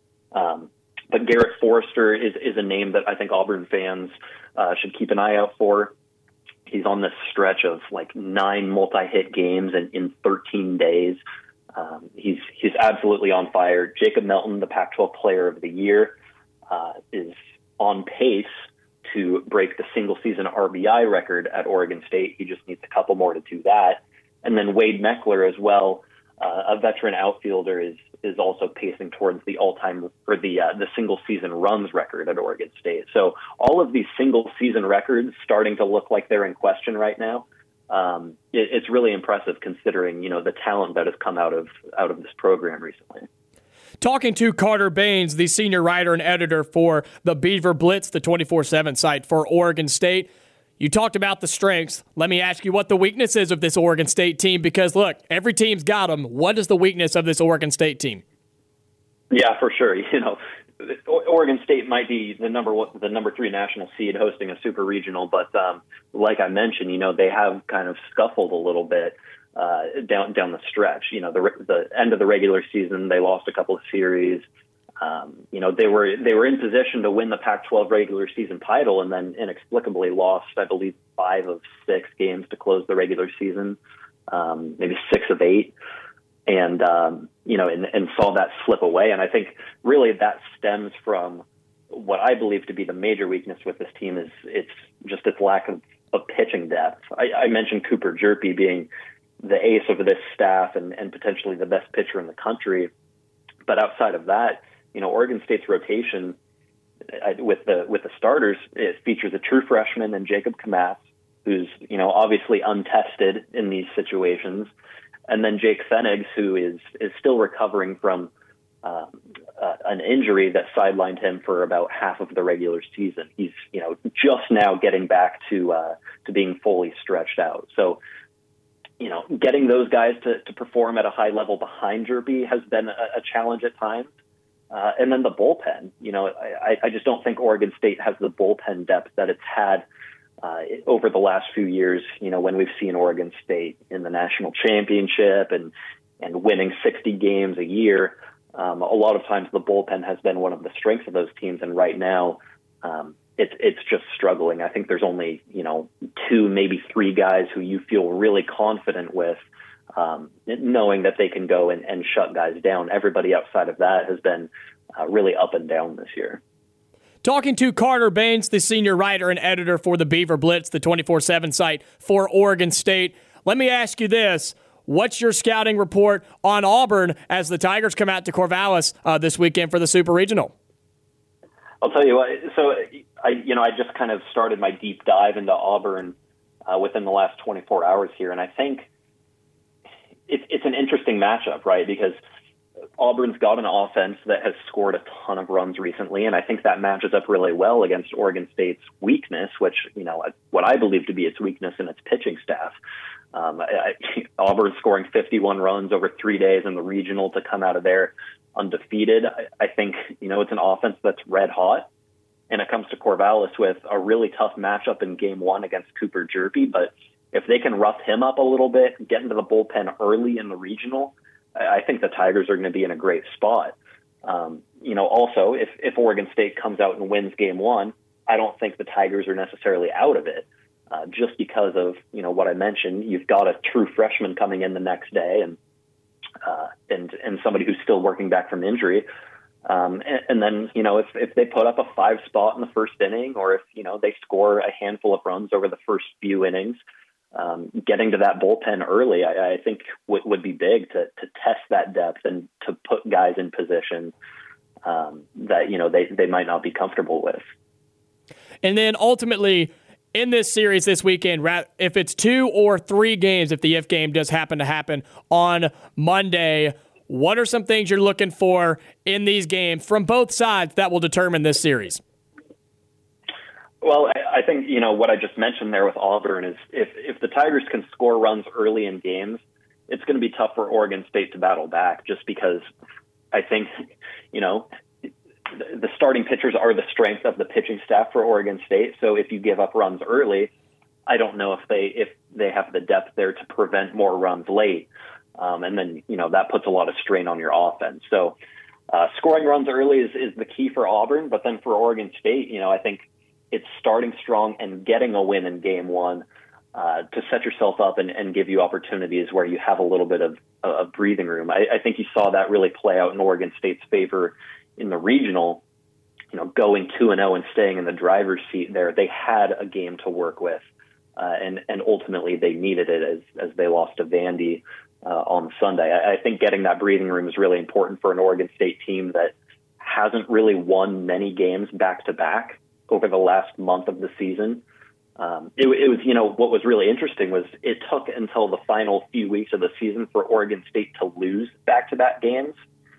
E: Um, but Garrett Forrester is, is a name that I think Auburn fans uh, should keep an eye out for. He's on this stretch of like nine multi-hit games in, in thirteen days. Um, he's he's absolutely on fire. Jacob Melton, the Pac twelve Player of the Year, uh, is on pace to break the single-season R B I record at Oregon State. He just needs a couple more to do that. And then Wade Meckler as well, uh, a veteran outfielder, is is also pacing towards the all-time or the uh, the single-season runs record at Oregon State. So all of these single-season records starting to look like they're in question right now. Um, it, it's really impressive considering, you know, the talent that has come out of out of this program recently.
C: Talking to Carter Baines, the senior writer and editor for the Beaver Blitz, the twenty-four seven site for Oregon State. You talked about the strengths. Let me ask you what the weakness is of this Oregon State team, because, look, every team's got them. What is the weakness of this Oregon State team?
E: Yeah, for sure. You know, Oregon State might be the number one, the number three national seed hosting a super regional, but um, like I mentioned, you know, they have kind of scuffled a little bit uh, down down the stretch. You know, the the end of the regular season, they lost a couple of series. Um, you know, they were they were in position to win the Pac twelve regular season title, and then inexplicably lost, I believe, five of six games to close the regular season, um, maybe six of eight, and um, you know, and, and saw that slip away. And I think really that stems from what I believe to be the major weakness with this team is it's just its lack of, of pitching depth. I, I mentioned Cooper Jerpy being the ace of this staff and, and potentially the best pitcher in the country, but outside of that, you know, Oregon State's rotation uh, with the with the starters, it features a true freshman and Jacob Kamath, who's, you know, obviously untested in these situations, and then Jake Fennigs, who is is still recovering from um, uh, an injury that sidelined him for about half of the regular season. He's, you know, just now getting back to uh, to being fully stretched out. So, you know, getting those guys to, to perform at a high level behind Jerpy has been a, a challenge at times. Uh, and then the bullpen, you know, I, I just don't think Oregon State has the bullpen depth that it's had uh, over the last few years, you know, when we've seen Oregon State in the national championship and, and winning sixty games a year. Um, a lot of times the bullpen has been one of the strengths of those teams. And right now um, it's, it's just struggling. I think there's only, you know, two, maybe three guys who you feel really confident with, Um, knowing that they can go and, and shut guys down. Everybody outside of that has been uh, really up and down this year.
C: talking to Carter Baines, the senior writer and editor for the Beaver Blitz, the twenty-four seven site for Oregon State. Let me ask you this. What's your scouting report on Auburn as the Tigers come out to Corvallis uh, this weekend for the Super Regional?
E: I'll tell you what. So, I, you know, I just kind of started my deep dive into Auburn uh, within the last twenty-four hours here, and I think it, it's an interesting matchup, right? Because Auburn's got an offense that has scored a ton of runs recently, and I think that matches up really well against Oregon State's weakness, which, you know, what I believe to be its weakness in its pitching staff. Um, I, Auburn scoring fifty-one runs over three days in the regional to come out of there undefeated. I, I think, you know, it's an offense that's red hot, and it comes to Corvallis with a really tough matchup in game one against Cooper Jerpy. But if they can rough him up a little bit, get into the bullpen early in the regional, I think the Tigers are going to be in a great spot. Um, you know, also, if, if Oregon State comes out and wins game one, I don't think the Tigers are necessarily out of it. Uh, just because of, you know, what I mentioned, you've got a true freshman coming in the next day and uh, and and somebody who's still working back from injury. Um, and, and then, you know, if, if they put up a five spot in the first inning, or if, you know, they score a handful of runs over the first few innings, um, getting to that bullpen early, I, I think w- would be big to, to test that depth and to put guys in position um, that, you know, they, they might not be comfortable with.
C: And then ultimately, in this series this weekend, if it's two or three games, if the if game does happen to happen on Monday, what are some things you're looking for in these games from both sides that will determine this series?
E: Well, I think, you know, what I just mentioned there with Auburn is if, if the Tigers can score runs early in games, it's going to be tough for Oregon State to battle back, just because I think, you know, the starting pitchers are the strength of the pitching staff for Oregon State. So if you give up runs early, I don't know if they if they have the depth there to prevent more runs late. Um, and then, you know, that puts a lot of strain on your offense. So uh, scoring runs early is, is the key for Auburn. But then for Oregon State, you know, I think it's starting strong and getting a win in game one uh, to set yourself up and, and give you opportunities where you have a little bit of, of breathing room. I, I think you saw that really play out in Oregon State's favor in the regional, you know, going two and oh and staying in the driver's seat there. They had a game to work with, uh, and, and ultimately they needed it as, as they lost to Vandy uh, on Sunday. I, I think getting that breathing room is really important for an Oregon State team that hasn't really won many games back-to-back over the last month of the season. Um, it, it was, you know, what was really interesting was it took until the final few weeks of the season for Oregon State to lose back-to-back games.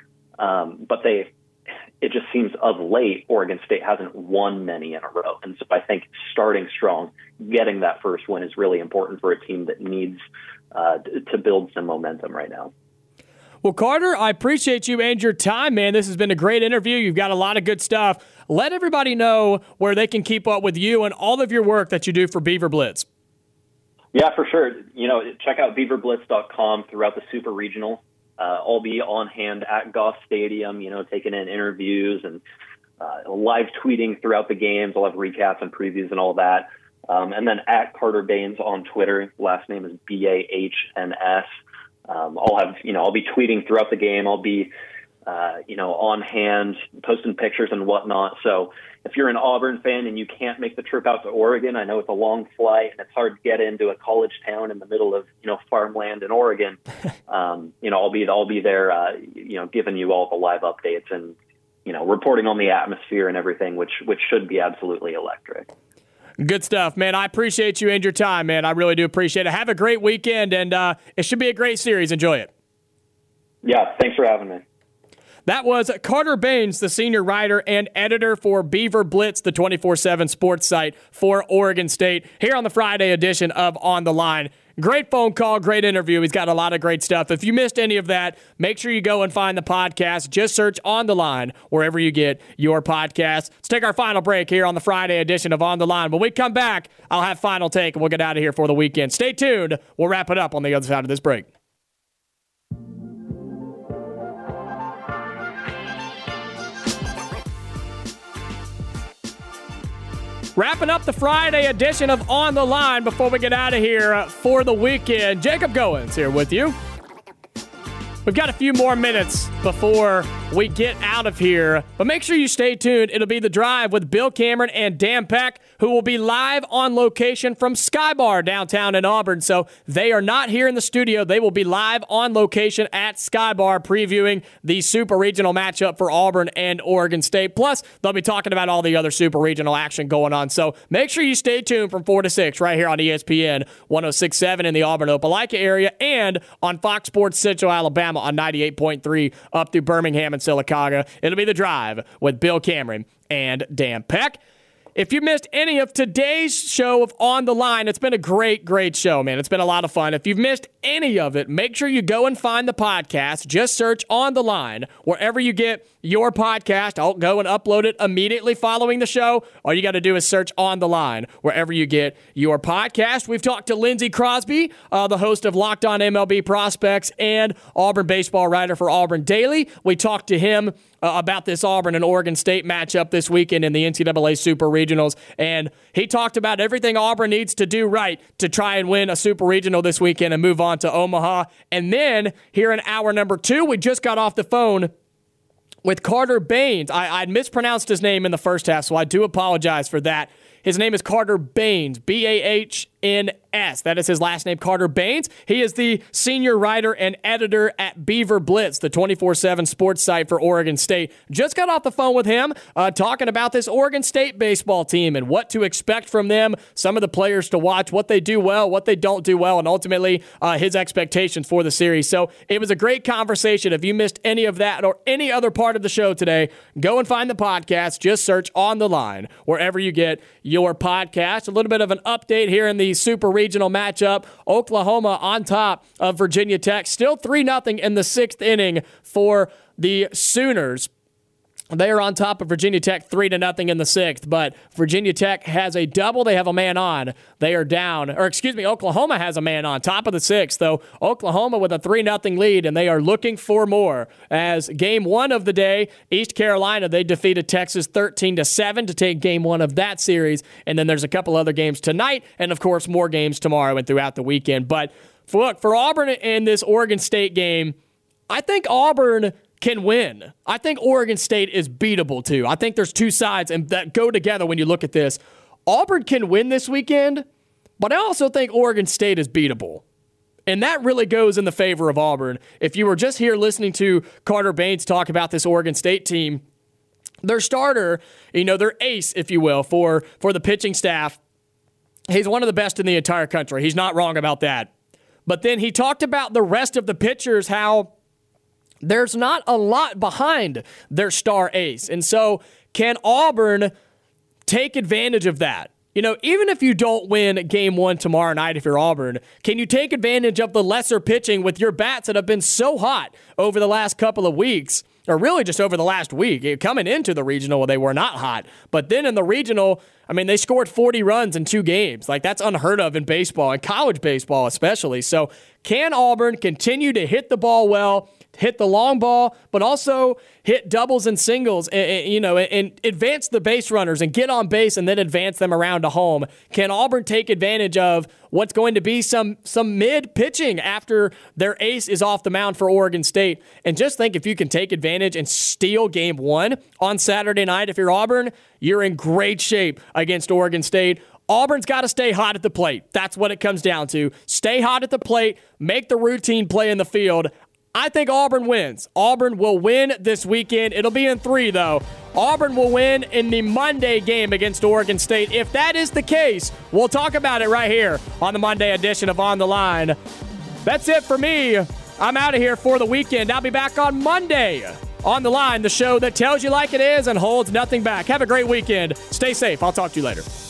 E: Um, but they, it just seems of late, Oregon State hasn't won many in a row. And so I think starting strong, getting that first win is really important for a team that needs uh, to build some momentum right now.
C: Well, Carter, I appreciate you and your time, man. This has been a great interview. You've got a lot of good stuff. Let everybody know where they can keep up with you and all of your work that you do for Beaver Blitz.
E: Yeah, for sure. You know, check out beaver blitz dot com throughout the Super Regional. Uh, I'll be on hand at Goff Stadium, you know, taking in interviews and uh, live tweeting throughout the games. I'll have recaps and previews and all that. Um, and then at Carter Baines on Twitter. Last name is B A H N S. Um, I'll have, you know, I'll be tweeting throughout the game. I'll be, uh, you know, on hand, posting pictures and whatnot. So if you're an Auburn fan and you can't make the trip out to Oregon, I know it's a long flight and it's hard to get into a college town in the middle of, you know, farmland in Oregon. um, you know, I'll be, I'll be there, uh, you know, giving you all the live updates and, you know, reporting on the atmosphere and everything, which, which should be absolutely electric.
C: Good stuff, man. I appreciate you and your time, man. I really do appreciate it. Have a great weekend, and uh, it should be a great series. Enjoy it.
E: Yeah, thanks for having me.
C: That was Carter Baines, the senior writer and editor for Beaver Blitz, the twenty-four seven sports site for Oregon State, here on the Friday edition of On the Line. Great phone call, great interview. He's got a lot of great stuff. If you missed any of that, make sure you go and find the podcast. Just search On the Line wherever you get your podcasts. Let's take our final break here on the Friday edition of On the Line. When we come back, I'll have final take, and we'll get out of here for the weekend. Stay tuned. We'll wrap it up on the other side of this break. Wrapping up the Friday edition of On the Line before we get out of here for the weekend. Jacob Goins here with you. We've got a few more minutes before we get out of here, but make sure you stay tuned. It'll be The Drive with Bill Cameron and Dan Peck, who will be live on location from Sky Bar downtown in Auburn. So they are not here in the studio. They will be live on location at Sky Bar previewing the Super Regional matchup for Auburn and Oregon State. Plus, they'll be talking about all the other Super Regional action going on. So make sure you stay tuned from four to six right here on E S P N one oh six point seven in the Auburn-Opelika area and on Fox Sports Central Alabama on ninety-eight point three up through Birmingham and Sylacauga. It'll be The Drive with Bill Cameron and Dan Peck. If you missed any of today's show of On the Line, it's been a great, great show, man. It's been a lot of fun. If you've missed any of it, make sure you go and find the podcast. Just search On the Line wherever you get your podcast. I'll go and upload it immediately following the show. All you got to do is search On the Line wherever you get your podcast. We've talked to Lindsey Crosby, uh, the host of Locked On M L B Prospects and Auburn baseball writer for Auburn Daily. We talked to him Uh, about this Auburn and Oregon State matchup this weekend in the N C double A Super Regionals, and he talked about everything Auburn needs to do right to try and win a Super Regional this weekend and move on to Omaha. And then, here in hour number two, we just got off the phone with Carter Baines. I, I mispronounced his name in the first half, so I do apologize for that. His name is Carter Baines, B A H N S. That is his last name, Carter Baines. He is the senior writer and editor at Beaver Blitz, the twenty-four seven sports site for Oregon State. Just got off the phone with him uh, talking about this Oregon State baseball team and what to expect from them, some of the players to watch, what they do well, what they don't do well, and ultimately uh, his expectations for the series. So it was a great conversation. If you missed any of that or any other part of the show today, go and find the podcast. Just search On the Line wherever you get your podcast. A little bit of an update here in the Super Regional matchup. Oklahoma on top of Virginia Tech. Still three nothing in the sixth inning for the Sooners. They are on top of Virginia Tech three to nothing in the sixth, but Virginia Tech has a double. They have a man on. They are down. Or excuse me, Oklahoma has a man on. Top of the sixth, though. Oklahoma with a three nothing lead, and they are looking for more. As game one of the day, East Carolina, they defeated Texas thirteen to seven to take game one of that series. And then there's a couple other games tonight, and of course more games tomorrow and throughout the weekend. But for, look, for Auburn in this Oregon State game, I think Auburn can win. I think Oregon State is beatable too. I think there's two sides and that go together when you look at this. Auburn can win this weekend, but I also think Oregon State is beatable. And that really goes in the favor of Auburn. If you were just here listening to Carter Baines talk about this Oregon State team, their starter, you know, their ace, if you will, for, for the pitching staff, he's one of the best in the entire country. He's not wrong about that. But then he talked about the rest of the pitchers, how there's not a lot behind their star ace. And so can Auburn take advantage of that? You know, even if you don't win game one tomorrow night, if you're Auburn, can you take advantage of the lesser pitching with your bats that have been so hot over the last couple of weeks? Or really just over the last week. Coming into the regional, they were not hot. But then in the regional, I mean, they scored forty runs in two games. Like, that's unheard of in baseball, and college baseball especially. So can Auburn continue to hit the ball well, hit the long ball, but also hit doubles and singles, and, and, you know, and advance the base runners and get on base and then advance them around to home? Can Auburn take advantage of what's going to be some some mid pitching after their ace is off the mound for Oregon State? And just think, if you can take advantage and steal game one on Saturday night, if you're Auburn, you're in great shape against Oregon State. Auburn's got to stay hot at the plate. That's what it comes down to. Stay hot at the plate, make the routine play in the field. I think Auburn wins. Auburn will win this weekend. It'll be in three, though. Auburn will win in the Monday game against Oregon State. If that is the case, we'll talk about it right here on the Monday edition of On the Line. That's it for me. I'm out of here for the weekend. I'll be back on Monday. On the Line, the show that tells you like it is and holds nothing back. Have a great weekend. Stay safe. I'll talk to you later.